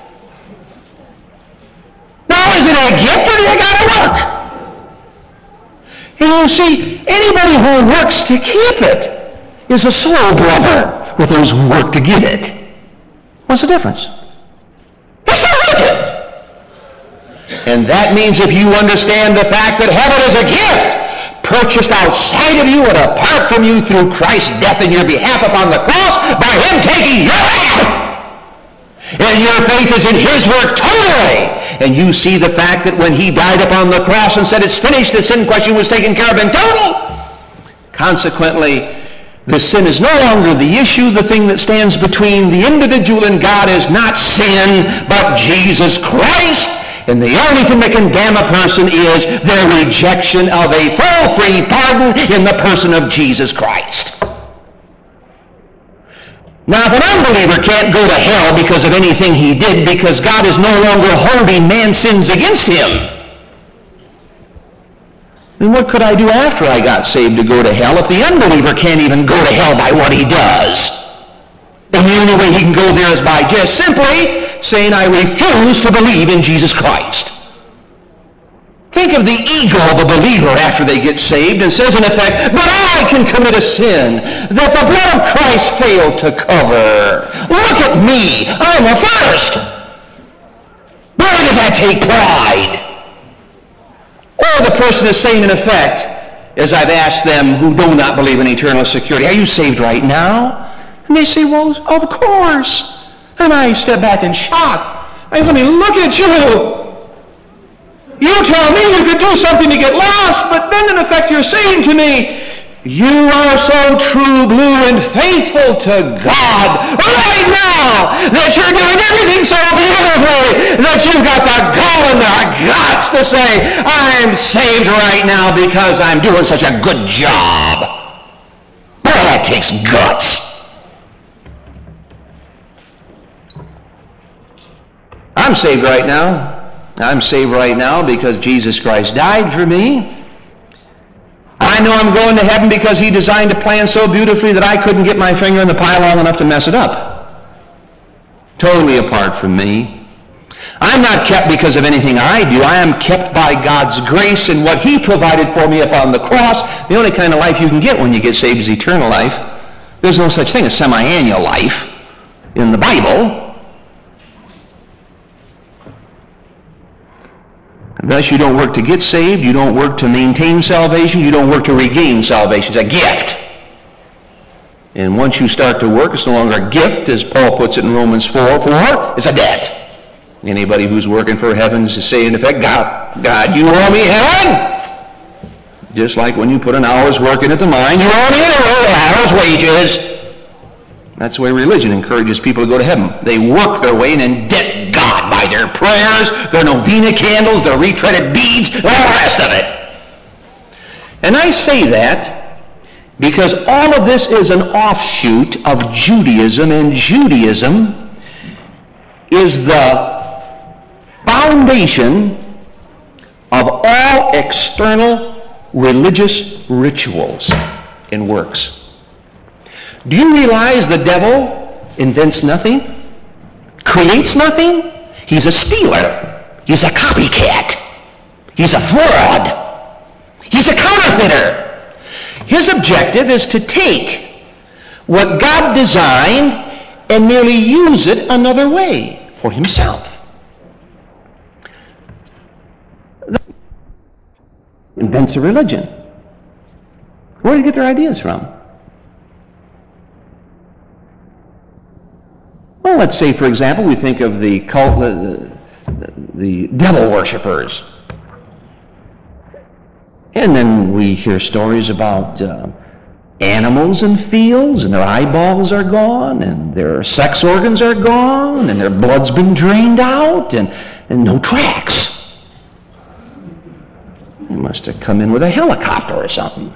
Now, is it a gift or do you got to work? And you see, anybody who works to keep it is a soul brother with those who work to get it. What's the difference? It's not wicked. And that means if you understand the fact that heaven is a gift, purchased outside of you and apart from you through Christ's death in your behalf upon the cross, by Him taking your life, and your faith is in His work totally, and you see the fact that when He died upon the cross and said it's finished, the sin question was taken care of in total. Consequently, the sin is no longer the issue. The thing that stands between the individual and God is not sin, but Jesus Christ. And the only thing that can damn a person is their rejection of a full, free pardon in the person of Jesus Christ. Now, if an unbeliever can't go to hell because of anything he did, because God is no longer holding man's sins against him, then what could I do after I got saved to go to hell if the unbeliever can't even go to hell by what he does? And the only way he can go there is by just simply saying, I refuse to believe in Jesus Christ. Think of the ego of a believer after they get saved and says in effect, but I can commit a sin that the blood of Christ failed to cover. Look at me, I'm the first. Where does that take pride? Or the person is saying in effect, as I've asked them who do not believe in eternal security, are you saved right now? And they say, well, of course. And I step back in shock. I say, look at you. You tell me you could do something to get lost, but then in effect you're saying to me, you are so true, blue, and faithful to God right now that you're doing everything so beautifully that you've got the gall and the guts to say, I'm saved right now because I'm doing such a good job. Boy, that takes guts. I'm saved right now. I'm saved right now because Jesus Christ died for me. I know I'm going to heaven because He designed a plan so beautifully that I couldn't get my finger in the pie long enough to mess it up. Totally apart from me. I'm not kept because of anything I do. I am kept by God's grace and what He provided for me upon the cross. The only kind of life you can get when you get saved is eternal life. There's no such thing as semi-annual life in the Bible. Thus, you don't work to get saved. You don't work to maintain salvation. You don't work to regain salvation. It's a gift. And once you start to work, it's no longer a gift, as Paul puts it in Romans 4:4. It's a debt. Anybody who's working for heaven is saying, in effect, God, you owe me heaven. Just like when you put an hour's work in at the mine, you owe me an hour's wages. That's the way religion encourages people to go to heaven. They work their way and indebt God by their prayers, their novena candles, their retreaded beads, and all the rest of it. And I say that because all of this is an offshoot of Judaism, and Judaism is the foundation of all external religious rituals and works. Do you realize the devil invents nothing, creates nothing? He's a stealer. He's a copycat. He's a fraud. He's a counterfeiter. His objective is to take what God designed and merely use it another way for himself. Invents a religion. Where do they get their ideas from? Well, let's say, for example, we think of the cult, the devil worshippers. And then we hear stories about animals in fields, and their eyeballs are gone, and their sex organs are gone, and their blood's been drained out, and no tracks. They must have come in with a helicopter or something.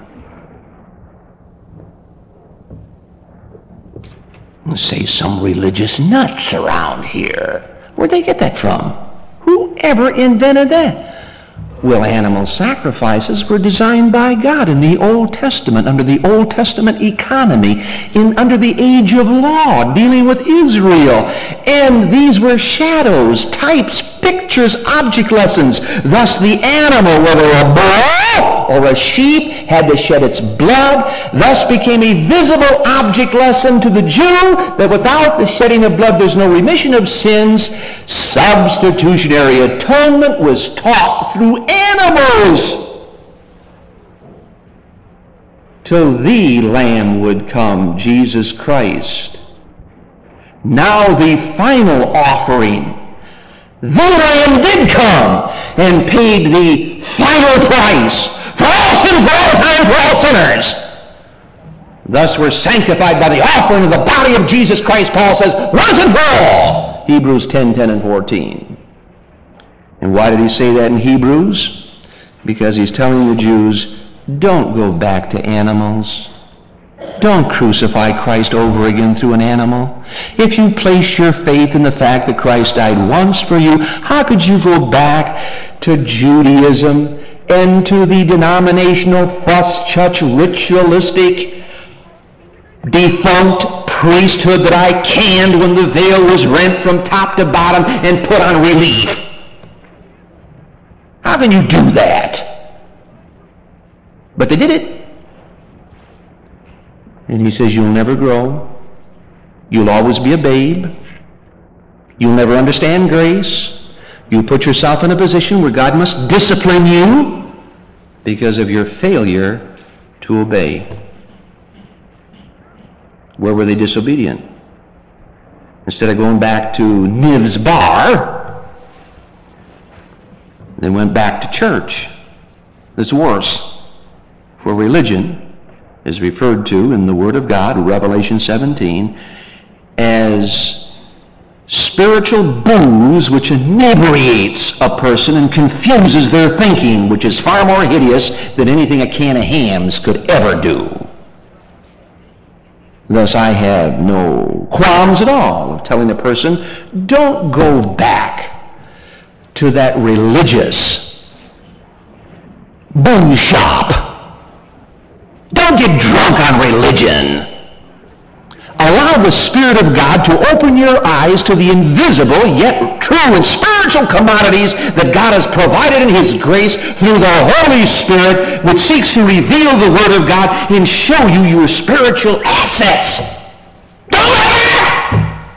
Let's say some religious nuts around here. Where'd they get that from? Whoever invented that? Well, animal sacrifices were designed by God in the Old Testament, under the Old Testament economy, under the age of law, dealing with Israel. And these were shadows, types, pictures, object lessons. Thus the animal, whether a bull or a sheep, had to shed its blood, thus became a visible object lesson to the Jew that without the shedding of blood there's no remission of sins. Substitutionary atonement was taught through animals. Till the Lamb would come, Jesus Christ. Now the final offering. The Lamb did come and paid the final price for all sin, for all time, for all sinners. Thus we're sanctified by the offering of the body of Jesus Christ, Paul says, once and for all. Hebrews 10:10 and 14. And why did he say that in Hebrews? Because he's telling the Jews, don't go back to animals. Don't crucify Christ over again through an animal. If you place your faith in the fact that Christ died once for you, how could you go back to Judaism and to the denominational fuss-church ritualistic defunct priesthood that I canned when the veil was rent from top to bottom and put on relief? How can you do that? But they did it. And he says, you'll never grow. You'll always be a babe. You'll never understand grace. You'll put yourself in a position where God must discipline you because of your failure to obey. Where were they disobedient? Instead of going back to Niv's bar, they went back to church. That's worse. For religion is referred to in the Word of God, Revelation 17, as spiritual booze which inebriates a person and confuses their thinking, which is far more hideous than anything a can of hams could ever do. Thus I have no qualms at all of telling a person, don't go back to that religious booze shop. Don't get drunk on religion. A allow the Spirit of God to open your eyes to the invisible, yet true and spiritual commodities that God has provided in His grace through the Holy Spirit, which seeks to reveal the Word of God and show you your spiritual assets. Don't let that!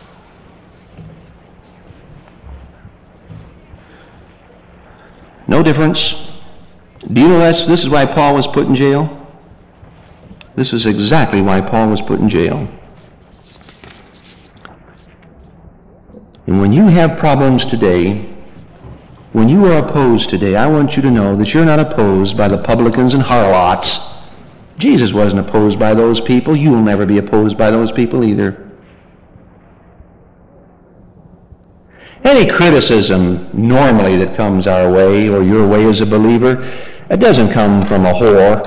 No difference. Do you know this is why Paul was put in jail? This is exactly why Paul was put in jail. And when you have problems today, when you are opposed today, I want you to know that you're not opposed by the publicans and harlots. Jesus wasn't opposed by those people. You will never be opposed by those people either. Any criticism normally that comes our way or your way as a believer, it doesn't come from a whore.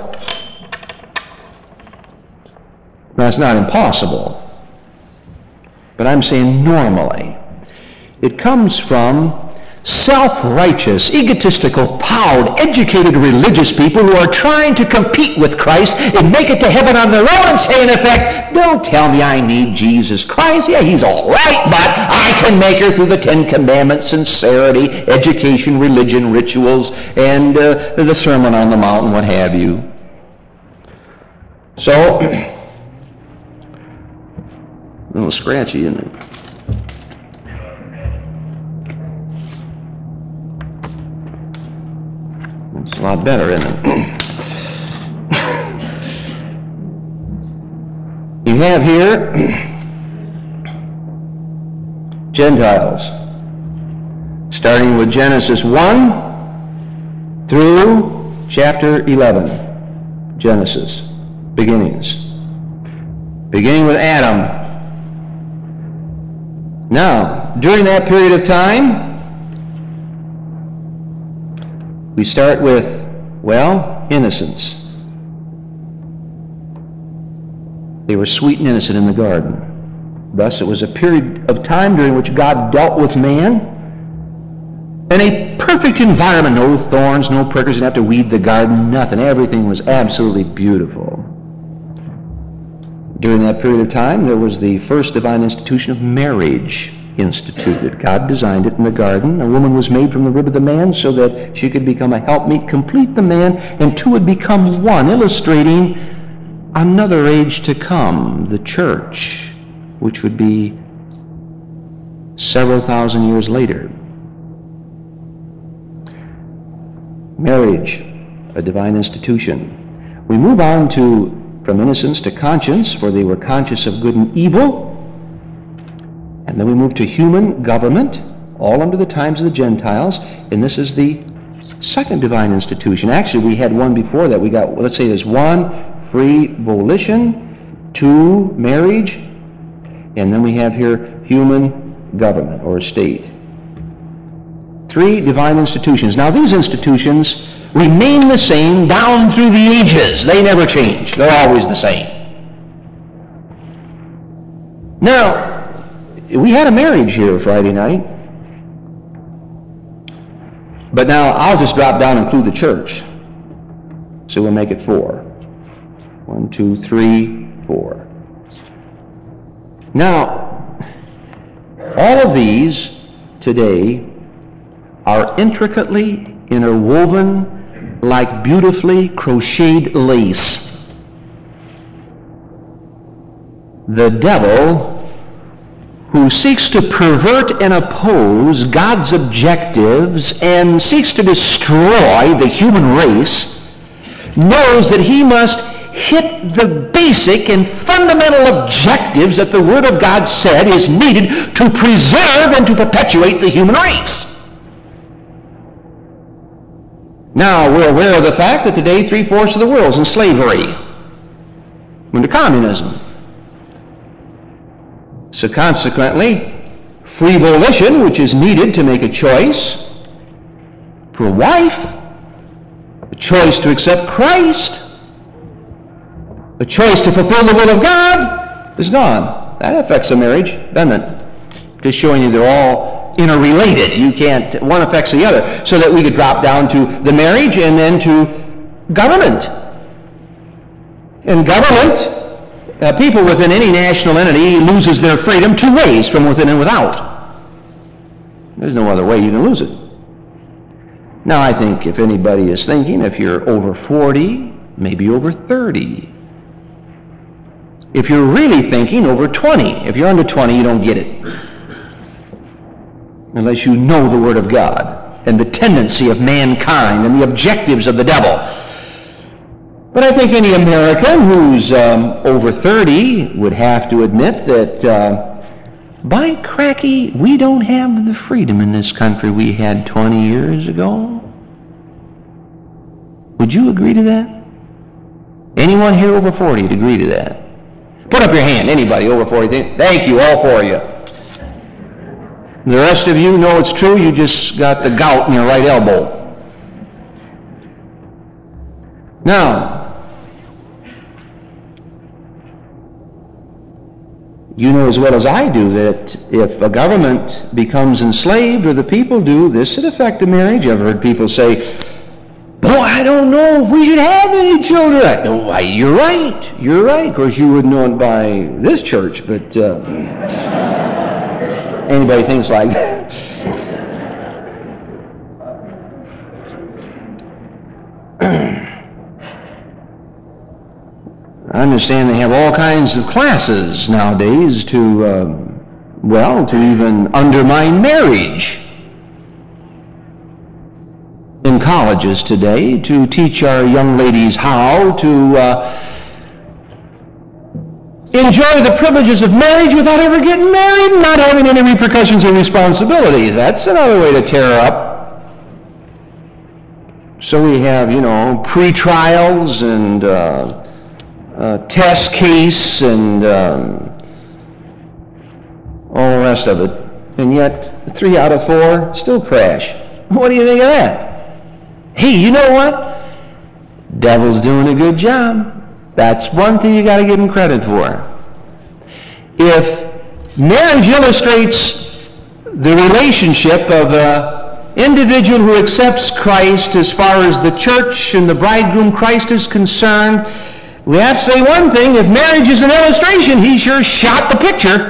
That's not impossible. But I'm saying normally. It comes from self-righteous, egotistical, proud, educated religious people who are trying to compete with Christ and make it to heaven on their own and say, in effect, don't tell me I need Jesus Christ. Yeah, He's all right, but I can make her through the Ten Commandments, sincerity, education, religion, rituals, and the Sermon on the Mount, what have you. So, a little scratchy, isn't it? It's a lot better, isn't it? You have here Gentiles, starting with Genesis 1 through chapter 11. Genesis, beginnings. Beginning with Adam. Now, during that period of time, we start with, innocence. They were sweet and innocent in the garden. Thus, it was a period of time during which God dealt with man in a perfect environment. No thorns, no prickers, didn't have to weed the garden, nothing. Everything was absolutely beautiful. During that period of time, there was the first divine institution of marriage instituted. God designed it in the garden. A woman was made from the rib of the man so that she could become a helpmeet, complete the man, and two would become one, illustrating another age to come, the church, which would be several thousand years later. Marriage, a divine institution. We move on from innocence to conscience, for they were conscious of good and evil. And then we move to human government, all under the times of the Gentiles, and this is the second divine institution. Actually, we had one before that. We got, let's say there's 1, free volition, 2, marriage, and then we have here human government or state. 3 divine institutions. Now, these institutions remain the same down through the ages. They never change. They're always the same. Now, we had a marriage here Friday night. But now I'll just drop down and include the church. So we'll make it 4. 1, 2, 3, 4. Now, all of these today are intricately interwoven like beautifully crocheted lace. The devil, who seeks to pervert and oppose God's objectives and seeks to destroy the human race, knows that he must hit the basic and fundamental objectives that the Word of God said is needed to preserve and to perpetuate the human race. Now, we're aware of the fact that today 3/4 of the world is in slavery, under communism. So consequently, free volition, which is needed to make a choice for a wife, a choice to accept Christ, a choice to fulfill the will of God, is gone. That affects a marriage, doesn't it? Just showing you they're all interrelated. You can't, one affects the other. So that we could drop down to the marriage and then to government. And government People within any national entity loses their freedom two ways, from within and without. There's no other way you can lose it. Now, I think if anybody is thinking, if you're over 40, maybe over 30. If you're really thinking, over 20. If you're under 20, you don't get it. Unless you know the Word of God and the tendency of mankind and the objectives of the devil. But I think any American who's over 30 would have to admit that, by cracky, we don't have the freedom in this country we had 20 years ago. Would you agree to that? Anyone here over 40 would agree to that? Put up your hand, anybody over 40. Thank you, all four of you. The rest of you know it's true, you just got the gout in your right elbow. Now, you know as well as I do that if a government becomes enslaved, or the people do, this would affect the marriage. I've heard people say, "Oh, I don't know if we should have any children." No, you're right. You're right. Of course, you wouldn't know it by this church, but anybody thinks like that. I understand they have all kinds of classes nowadays to even undermine marriage in colleges today, to teach our young ladies how to enjoy the privileges of marriage without ever getting married and not having any repercussions or responsibilities. That's another way to tear her up. So we have, pre-trials and test case and all the rest of it. And yet, 3 out of 4 still crash. What do you think of that? Hey, you know what? Devil's doing a good job. That's one thing you got to give him credit for. If marriage illustrates the relationship of an individual who accepts Christ as far as the church and the bridegroom Christ is concerned, we have to say one thing: if marriage is an illustration, he sure shot the picture.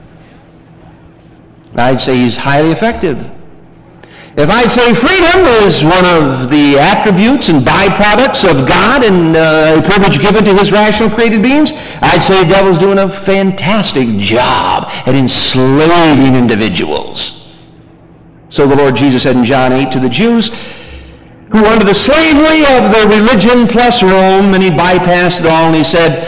I'd say he's highly effective. If I'd say freedom is one of the attributes and byproducts of God and a privilege given to his rational created beings, I'd say the devil's doing a fantastic job at enslaving individuals. So the Lord Jesus said in John 8 to the Jews who were under the slavery of their religion plus Rome, and he bypassed it all, and he said,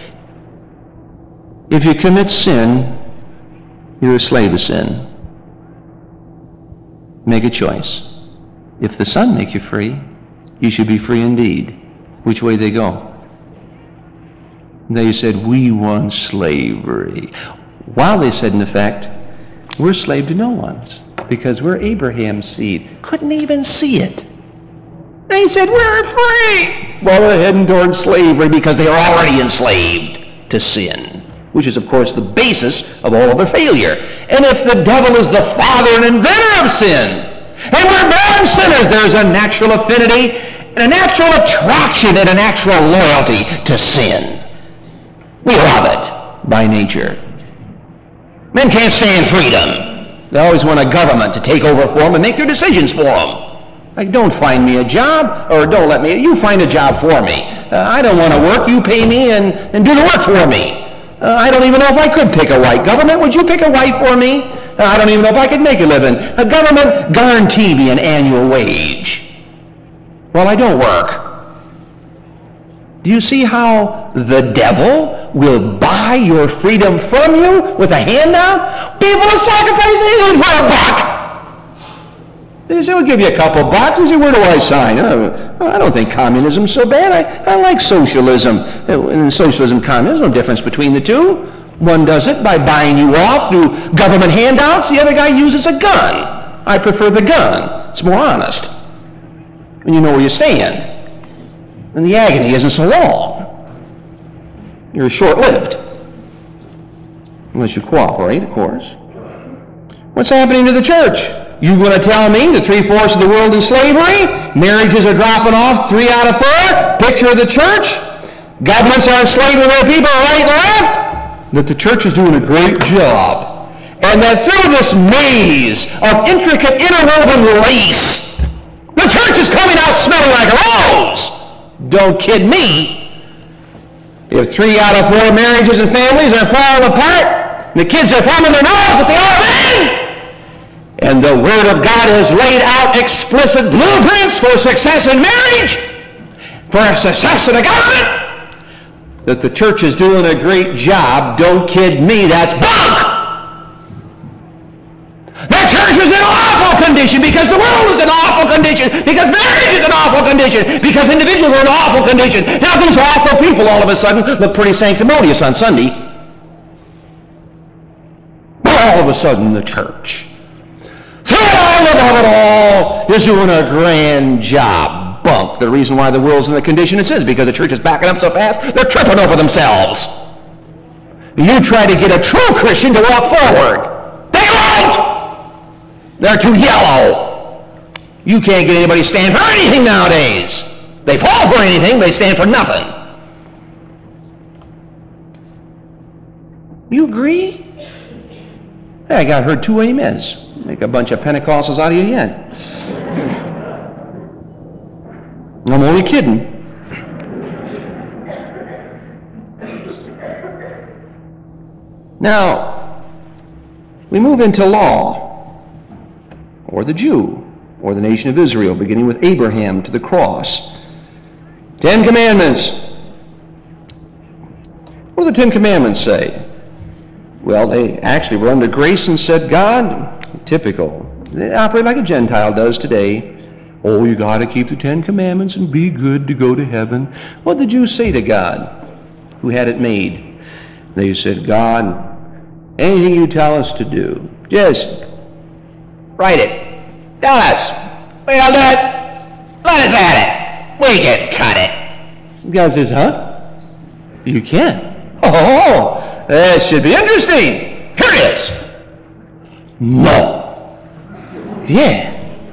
if you commit sin, you're a slave of sin. Make a choice. If the Son make you free, you should be free indeed. Which way they go? They said, we want slavery. While they said, in effect, we're slave to no one, because we're Abraham's seed. Couldn't even see it. They said, we're free. Well, they're heading toward slavery because they are already enslaved to sin, which is, of course, the basis of all of their failure. And if the devil is the father and inventor of sin, and we're born sinners, there's a natural affinity, and a natural attraction, and a natural loyalty to sin. We love it by nature. Men can't stand freedom. They always want a government to take over for them and make their decisions for them. Like, don't find me a job, or don't let me, you find a job for me. I don't want to work, you pay me and do the work for me. I don't even know if I could pick a white. Government, would you pick a white for me? I don't even know if I could make a living. A government, guarantee me an annual wage. Well, I don't work. Do you see how the devil will buy your freedom from you with a handout? People are sacrificing anything for a buck. They say, we'll give you a couple bucks. They say, where do I sign? I don't think communism's so bad. I like socialism. In socialism, communism, there's no difference between the two. One does it by buying you off through government handouts. The other guy uses a gun. I prefer the gun. It's more honest. And you know where you stand. And the agony isn't so long. You're short-lived. Unless you cooperate, of course. What's happening to the church? You going to tell me that 3/4 of the world is slavery? Marriages are dropping off 3 out of 4? Picture of the church? Governments are enslaving their people right and left. That the church is doing a great job. And that through this maze of intricate interwoven lace, the church is coming out smelling like a rose. Don't kid me. If 3 out of 4 marriages and families are falling apart, the kids are thumbing their nose at the RN, and the Word of God has laid out explicit blueprints for success in marriage, for success in the government, that the church is doing a great job, don't kid me, that's bunk! The church is in awful condition because the world is in awful condition, because marriage is in awful condition, because individuals are in awful condition. Now these awful people all of a sudden look pretty sanctimonious on Sunday. But all of a sudden the church, through it all, above it all, is doing a grand job. Bunk. The reason why the world's in the condition it is because the church is backing up so fast, they're tripping over themselves. You try to get a true Christian to walk forward. They won't! They're too yellow. You can't get anybody to stand for anything nowadays. They fall for anything, they stand for nothing. You agree? Hey, I got heard 2 amens. Make a bunch of Pentecostals out of you yet. I'm only kidding. Now, we move into law, or the Jew, or the nation of Israel, beginning with Abraham to the cross. 10 Commandments. What do the 10 Commandments say? Well, they actually were under grace and said, God, typical. They operate like a Gentile does today. Oh, you got to keep the 10 Commandments and be good to go to heaven. What did the Jews say to God, who had it made? They said, God, anything you tell us to do, just write it. Tell us. We'll do it. Let us at it. We can cut it. God says, huh? You can? Oh, that should be interesting. Here it is. No. Yeah.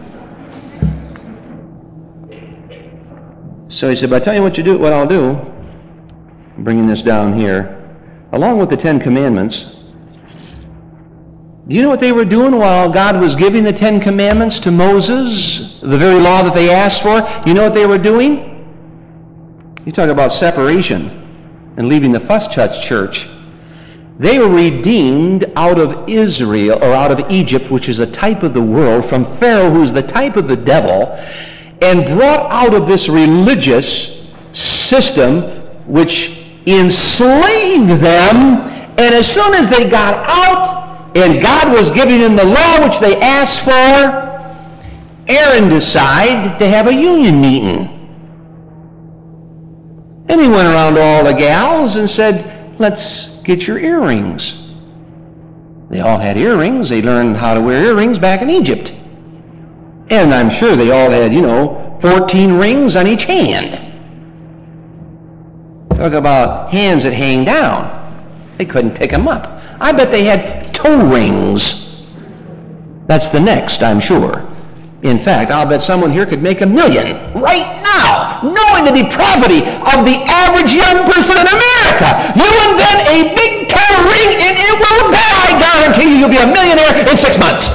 So he said, but I tell you what I'll do. I'm bringing this down here. Along with the 10 Commandments, do you know what they were doing while God was giving the 10 Commandments to Moses, the very law that they asked for? You know what they were doing? You talk about separation and leaving the fuss church. They were redeemed out of Israel, or out of Egypt, which is a type of the world, from Pharaoh, who's the type of the devil, and brought out of this religious system which enslaved them. And as soon as they got out and God was giving them the law which they asked for, Aaron decided to have a union meeting. And he went around to all the gals and said, let's get your earrings. They all had earrings. They learned how to wear earrings back in Egypt. And I'm sure they all had, 14 rings on each hand. Talk about hands that hang down. They couldn't pick them up. I bet they had toe rings. That's the next, I'm sure. In fact, I'll bet someone here could make $1 million right now, knowing the depravity of the average young person in America. You invent a big toe ring and it will pay. I guarantee you'll be a millionaire in 6 months.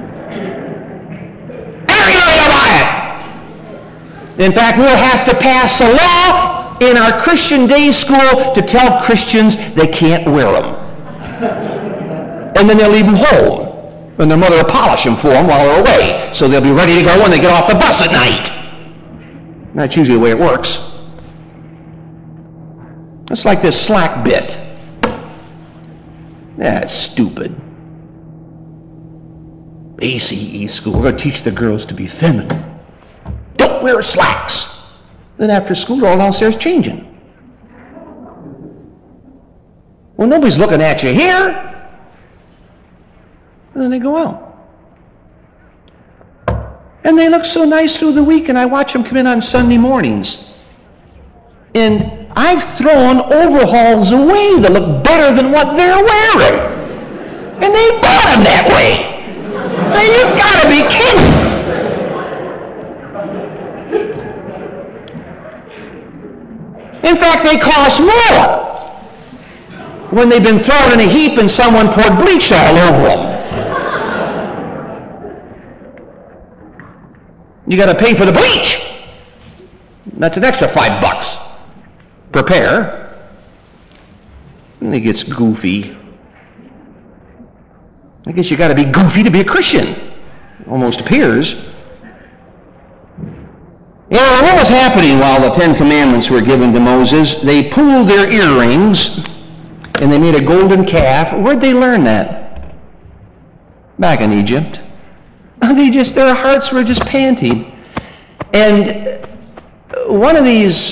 In fact, we'll have to pass a law in our Christian day school to tell Christians they can't wear them. And then they'll leave them home. And their mother will polish them for them while they're away. So they'll be ready to go when they get off the bus at night. That's usually the way it works. It's like this slack bit. That's stupid. ACE school. We're going to teach the girls to be feminine. Don't wear slacks. Then after school, they're all downstairs changing. Well, nobody's looking at you here. And then they go out. And they look so nice through the week, and I watch them come in on Sunday mornings. And I've thrown overhauls away that look better than what they're wearing. And they bought them that way. Now, you've got to be kidding. In fact, they cost more when they've been thrown in a heap and someone poured bleach all over them. You got to pay for the bleach. That's an extra $5 per pair. And it gets goofy. I guess you got to be goofy to be a Christian. Almost appears. You know, what was happening while the Ten Commandments were given to Moses? They pulled their earrings and they made a golden calf. Where'd they learn that? Back in Egypt. Their hearts were just panting. And one of these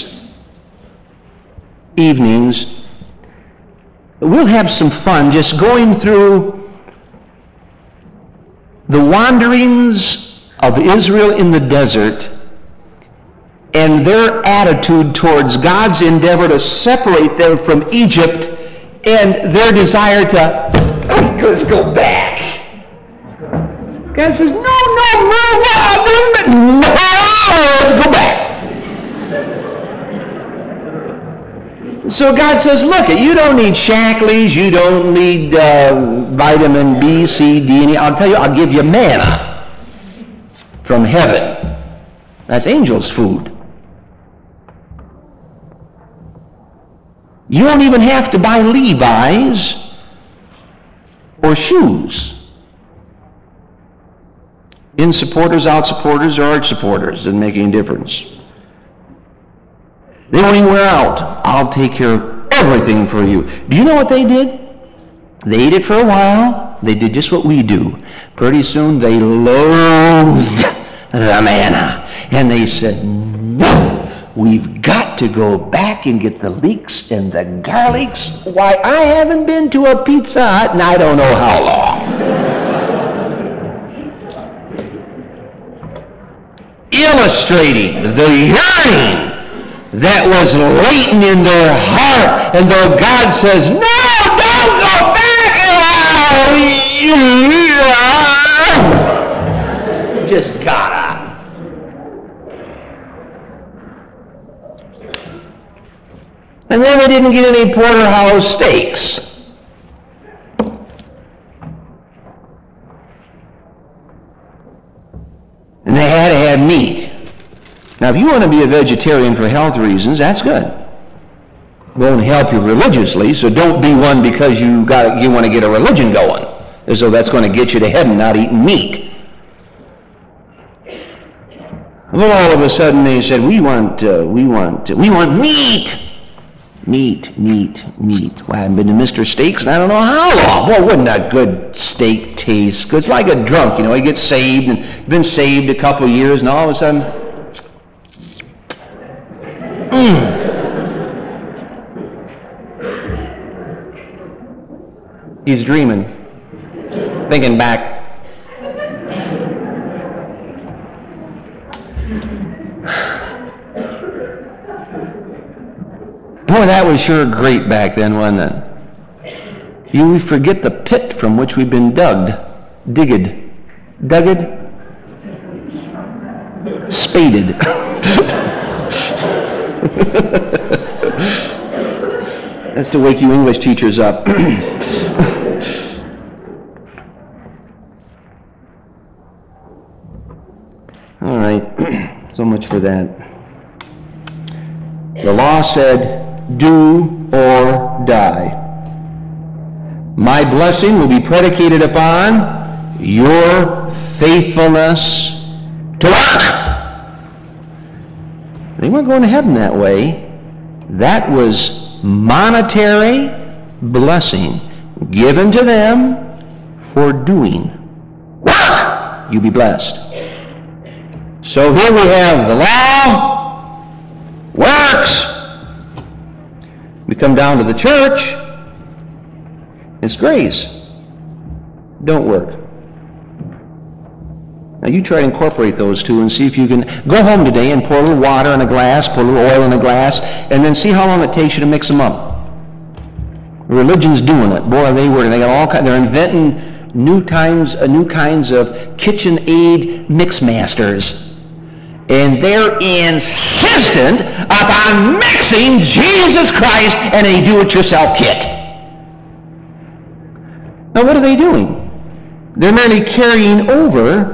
evenings, we'll have some fun just going through the wanderings of Israel in the desert and their attitude towards God's endeavor to separate them from Egypt and their desire to, let's go back. God says, no, let's go back. So God says, look, you don't need Shakleys, you don't need vitamin B, C, D, and E. I'll tell you, I'll give you manna from heaven. That's angels' food. You don't even have to buy Levi's or shoes. In supporters, out supporters, or arch supporters, doesn't make any difference. They won't even wear out. I'll take care of everything for you. Do you know what they did? They ate it for a while. They did just what we do. Pretty soon they loathed the manna. And they said, no, we've got to go back and get the leeks and the garlics. Why, I haven't been to a Pizza Hut and I don't know how long. Illustrating the yearning that was latent in their heart. And though God says, no, don't go back, you just gotta. And then they didn't get any porterhouse steaks. And they had to have meat. Now, if you want to be a vegetarian for health reasons, that's good. It won't help you religiously, so don't be one because you want to get a religion going, as though that's going to get you to heaven, not eating meat. Well, all of a sudden they said, we want meat. Meat. Well, I haven't been to Mr. Steaks and I don't know how long. Well, wouldn't that good steak taste good? It's like a drunk, he gets saved and been saved a couple of years and all of a sudden, he's dreaming, thinking back. Boy, that was sure great back then, wasn't it? We forget the pit from which we've been digged, spaded. That's to wake you English teachers up. All right, so much for that. The law said, do or die. My blessing will be predicated upon your faithfulness to work. They weren't going to heaven that way. That was monetary blessing given to them for doing work. You be blessed. So here we have the law, works. We come down to the church. It's grace. Don't work. Now you try to incorporate those two and see if you can go home today and pour a little water in a glass, pour a little oil in a glass, and then see how long it takes you to mix them up. Religion's doing it. Boy, they got all kinds. They're inventing new kinds of KitchenAid mix masters. And they're insistent upon mixing Jesus Christ and a do-it-yourself kit. Now what are they doing? They're merely carrying over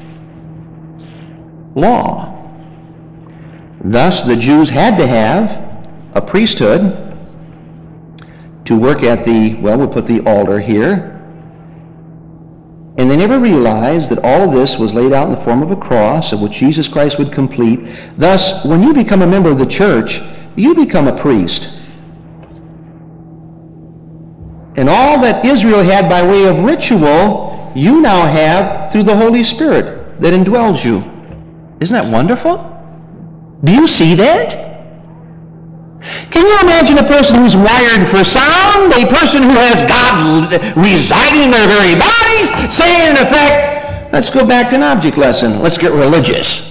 law. Thus the Jews had to have a priesthood to work at we'll put the altar here. And they never realized that all of this was laid out in the form of a cross, of which Jesus Christ would complete. Thus, when you become a member of the church, you become a priest. And all that Israel had by way of ritual, you now have through the Holy Spirit that indwells you. Isn't that wonderful? Do you see that? Can you imagine a person who's wired for sound, a person who has God residing in their very bodies, saying in effect, let's go back to an object lesson, let's get religious.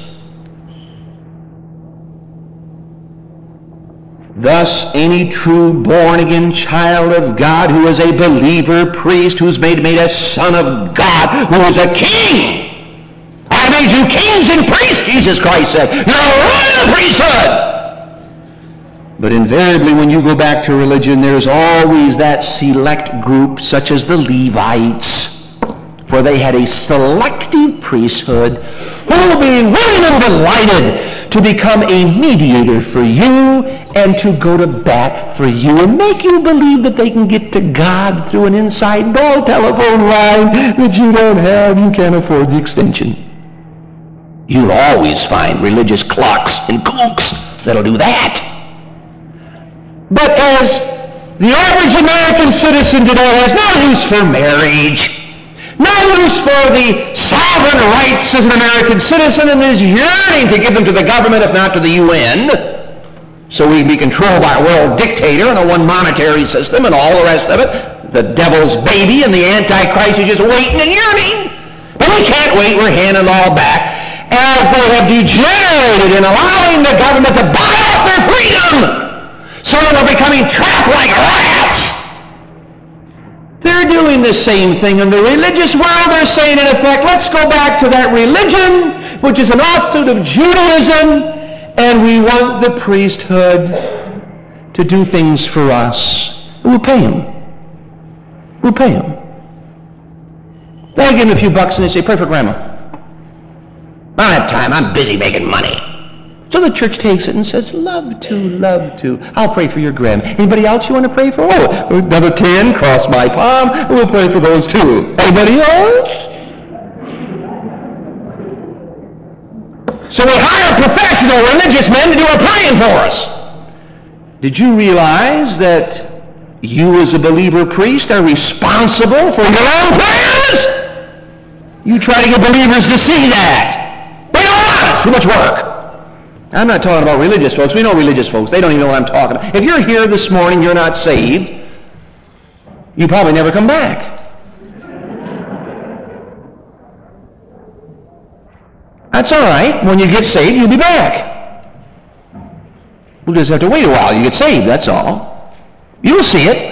Thus, any true born-again child of God who is a believer priest, who's made a son of God, who is a king. I made you kings and priests, Jesus Christ said. You're a royal priesthood. But invariably, when you go back to religion, there's always that select group, such as the Levites, for they had a selective priesthood who will be willing and delighted to become a mediator for you and to go to bat for you and make you believe that they can get to God through an inside door telephone line that you don't have. You can't afford the extension. You'll always find religious clucks and kooks that'll do that. But as the average American citizen today has no use for marriage, no use for the sovereign rights as an American citizen, and is yearning to give them to the government, if not to the UN, so we can be controlled by a world dictator and a one monetary system and all the rest of it, the devil's baby and the Antichrist is just waiting and yearning. But we can't wait, we're handing it all back, as they have degenerated in allowing the government to buy off their freedom. So they're becoming trapped like rats. They're doing the same thing in the religious world. They're saying, in effect, let's go back to that religion, which is an offshoot of Judaism, and we want the priesthood to do things for us. We'll pay him. We'll pay him. They'll give him a few bucks and they say, pray for Grandma. I don't have time. I'm busy making money. So the church takes it and says, love to. I'll pray for your grandma. Anybody else you want to pray for? Oh, another 10, cross my palm. We'll pray for those too. Anybody else? So we hire professional religious men to do our praying for us. Did you realize that you as a believer priest are responsible for your own prayers? You try to get believers to see that. They don't want it. It's too much work. I'm not talking about religious folks. We know religious folks. They don't even know what I'm talking about. If you're here this morning, you're not saved, you probably never come back. That's all right. When you get saved, you'll be back. We'll just have to wait a while. You get saved, that's all. You'll see it.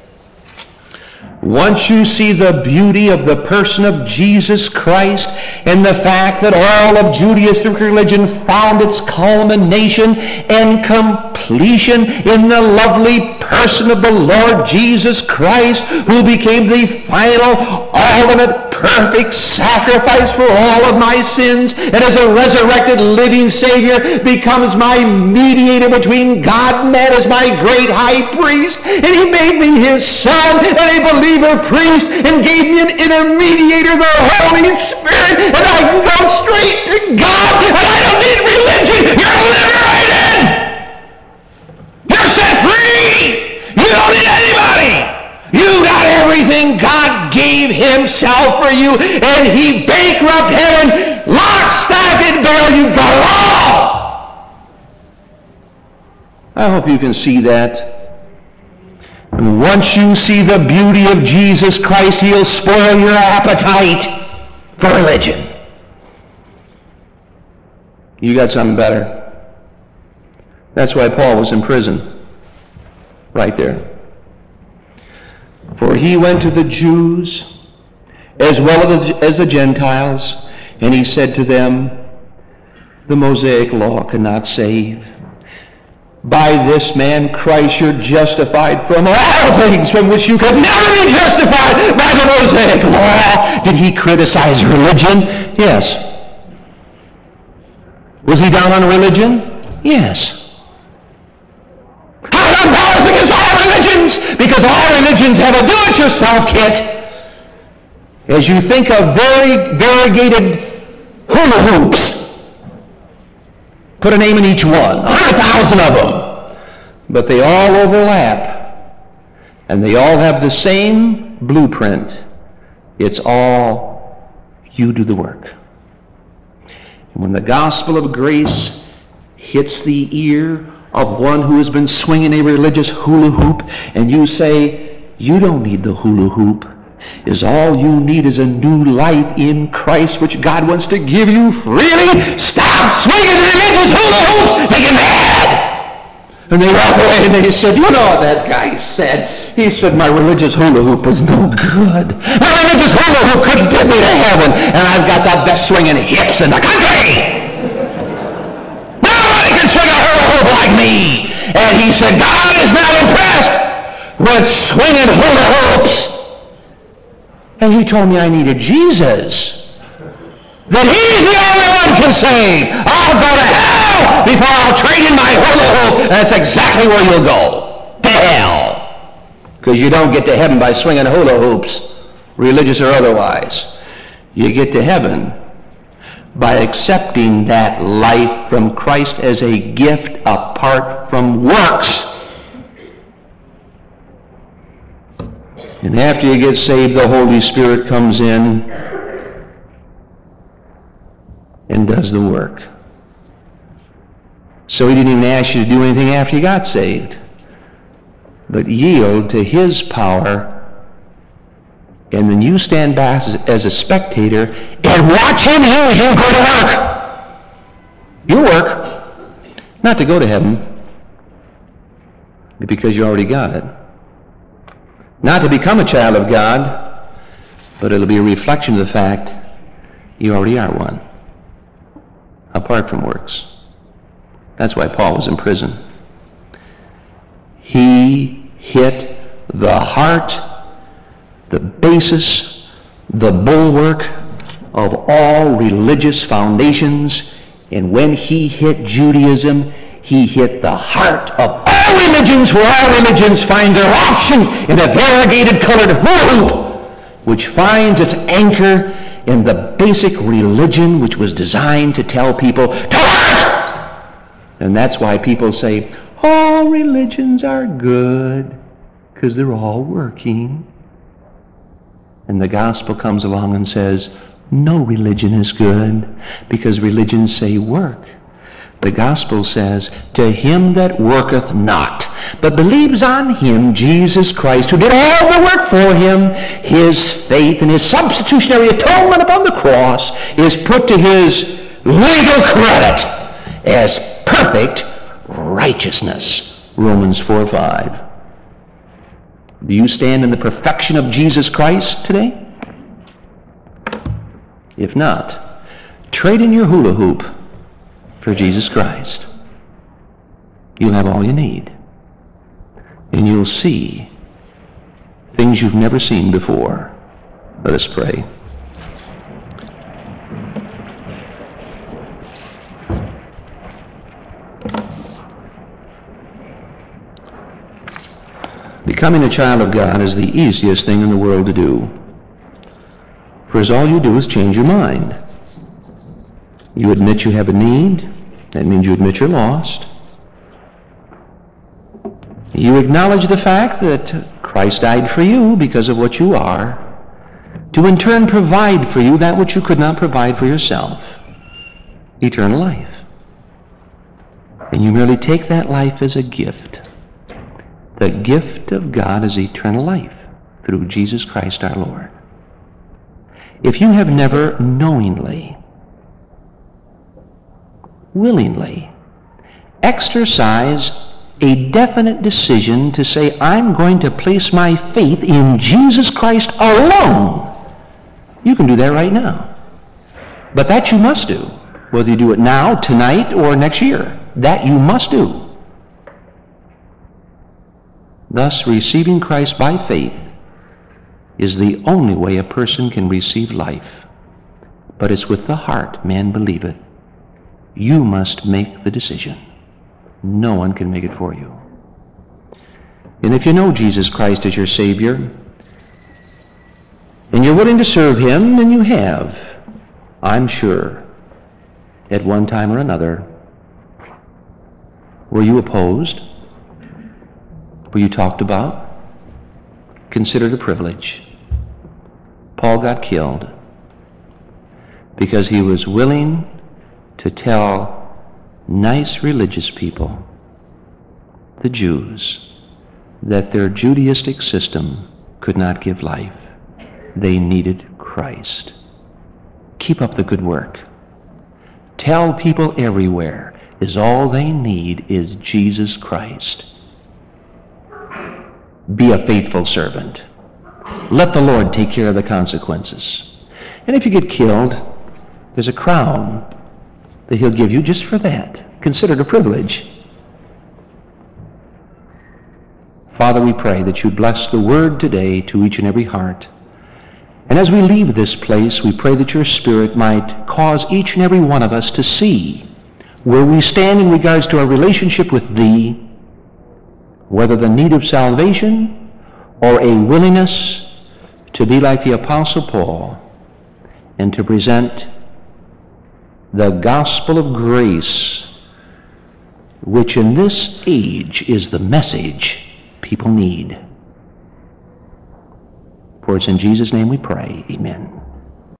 Once you see the beauty of the person of Jesus Christ and the fact that all of Judaistic religion found its culmination and completion in the lovely person of the Lord Jesus Christ, who became the final, ultimate, perfect sacrifice for all of my sins, and as a resurrected living Savior becomes my mediator between God and man as my great high priest, and he made me his son and a believer priest and gave me an intermediator, the Holy Spirit, and I can go straight to God, and I don't need religion. You're liberated. You're set free. You don't need anybody. You got everything God gave himself for you, and he bankrupt heaven, lock, stock, and barrel. You got it all. I hope you can see that. And once you see the beauty of Jesus Christ, he'll spoil your appetite for religion. You got something better. That's why Paul was in prison. Right there. For he went to the Jews as well as the Gentiles, and he said to them, The Mosaic law cannot save. By this man Christ you're justified from all things from which you could never be justified by the Mosaic law. Did he criticize religion? Yes. Was he down on religion? Yes. How come Paul is against all religions? Because all religions have a do-it-yourself kit. As you think of very variegated hula hoops, put a name in each one, 100,000 of them. But they all overlap. And they all have the same blueprint. It's all, you do the work. And when the gospel of grace hits the ear of one who has been swinging a religious hula hoop, and you say, you don't need the hula hoop, is all you need is a new life in Christ which God wants to give you freely. Stop swinging religious hula hoops, make it mad. And they walk away and they said, you know what that guy said? He said, my religious hula hoop is no good. My religious hula hoop couldn't get me to heaven, and I've got the best swinging hips in the country. Nobody can swing a hula hoop like me. And he said, God is not impressed with swinging hula hoops. And he told me I needed Jesus. That he's the only one can save. I'll go to hell before I'll trade in my hula hoop. And that's exactly where you'll go. To hell. Because you don't get to heaven by swinging hula hoops, religious or otherwise. You get to heaven by accepting that life from Christ as a gift apart from works. And after you get saved, the Holy Spirit comes in and does the work. So he didn't even ask you to do anything after you got saved, but yield to his power, and then you stand back as a spectator and watch him use you go to work. Your work, not to go to heaven, but because you already got it. Not to become a child of God, but it'll be a reflection of the fact you already are one, apart from works. That's why Paul was in prison. He hit the heart, the basis, the bulwark of all religious foundations, and when he hit Judaism, he hit the heart of all religions, where all religions find their option in a variegated colored hula hoop, which finds its anchor in the basic religion which was designed to tell people to work. And that's why people say, all religions are good, because they're all working. And the gospel comes along and says, no religion is good, because religions say work. The gospel says, to him that worketh not, but believes on him, Jesus Christ, who did all the work for him, his faith and his substitutionary atonement upon the cross is put to his legal credit as perfect righteousness. Romans 4:5. Do you stand in the perfection of Jesus Christ today? If not, trade in your hula hoop for Jesus Christ. You'll have all you need. And you'll see things you've never seen before. Let us pray. Becoming a child of God is the easiest thing in the world to do. For as all you do is change your mind. You admit you have a need. That means you admit you're lost. You acknowledge the fact that Christ died for you because of what you are, to in turn provide for you that which you could not provide for yourself, eternal life. And you merely take that life as a gift. The gift of God is eternal life through Jesus Christ our Lord. If you have never knowingly, willingly exercise a definite decision to say, I'm going to place my faith in Jesus Christ alone, you can do that right now. But that you must do. whether you do it now, tonight, or next year. That you must do. Thus, receiving Christ by faith is the only way a person can receive life. But it's with the heart man believeth. You must make the decision. No one can make it for you. And if you know Jesus Christ as your Savior, and you're willing to serve Him, and you have, I'm sure, at one time or another. Were you opposed? Were you talked about? Considered a privilege. Paul got killed because he was willing to tell nice religious people, the Jews, that their Judaistic system could not give life. They needed Christ. Keep up the good work. Tell people everywhere is all they need is Jesus Christ. Be a faithful servant. Let the Lord take care of the consequences. And if you get killed, there's a crown that He'll give you just for that. Consider it a privilege. Father, we pray that you bless the word today to each and every heart. And as we leave this place, we pray that your Spirit might cause each and every one of us to see where we stand in regards to our relationship with Thee, whether the need of salvation or a willingness to be like the Apostle Paul and to present the gospel of grace, which in this age is the message people need. For it's in Jesus' name we pray. Amen.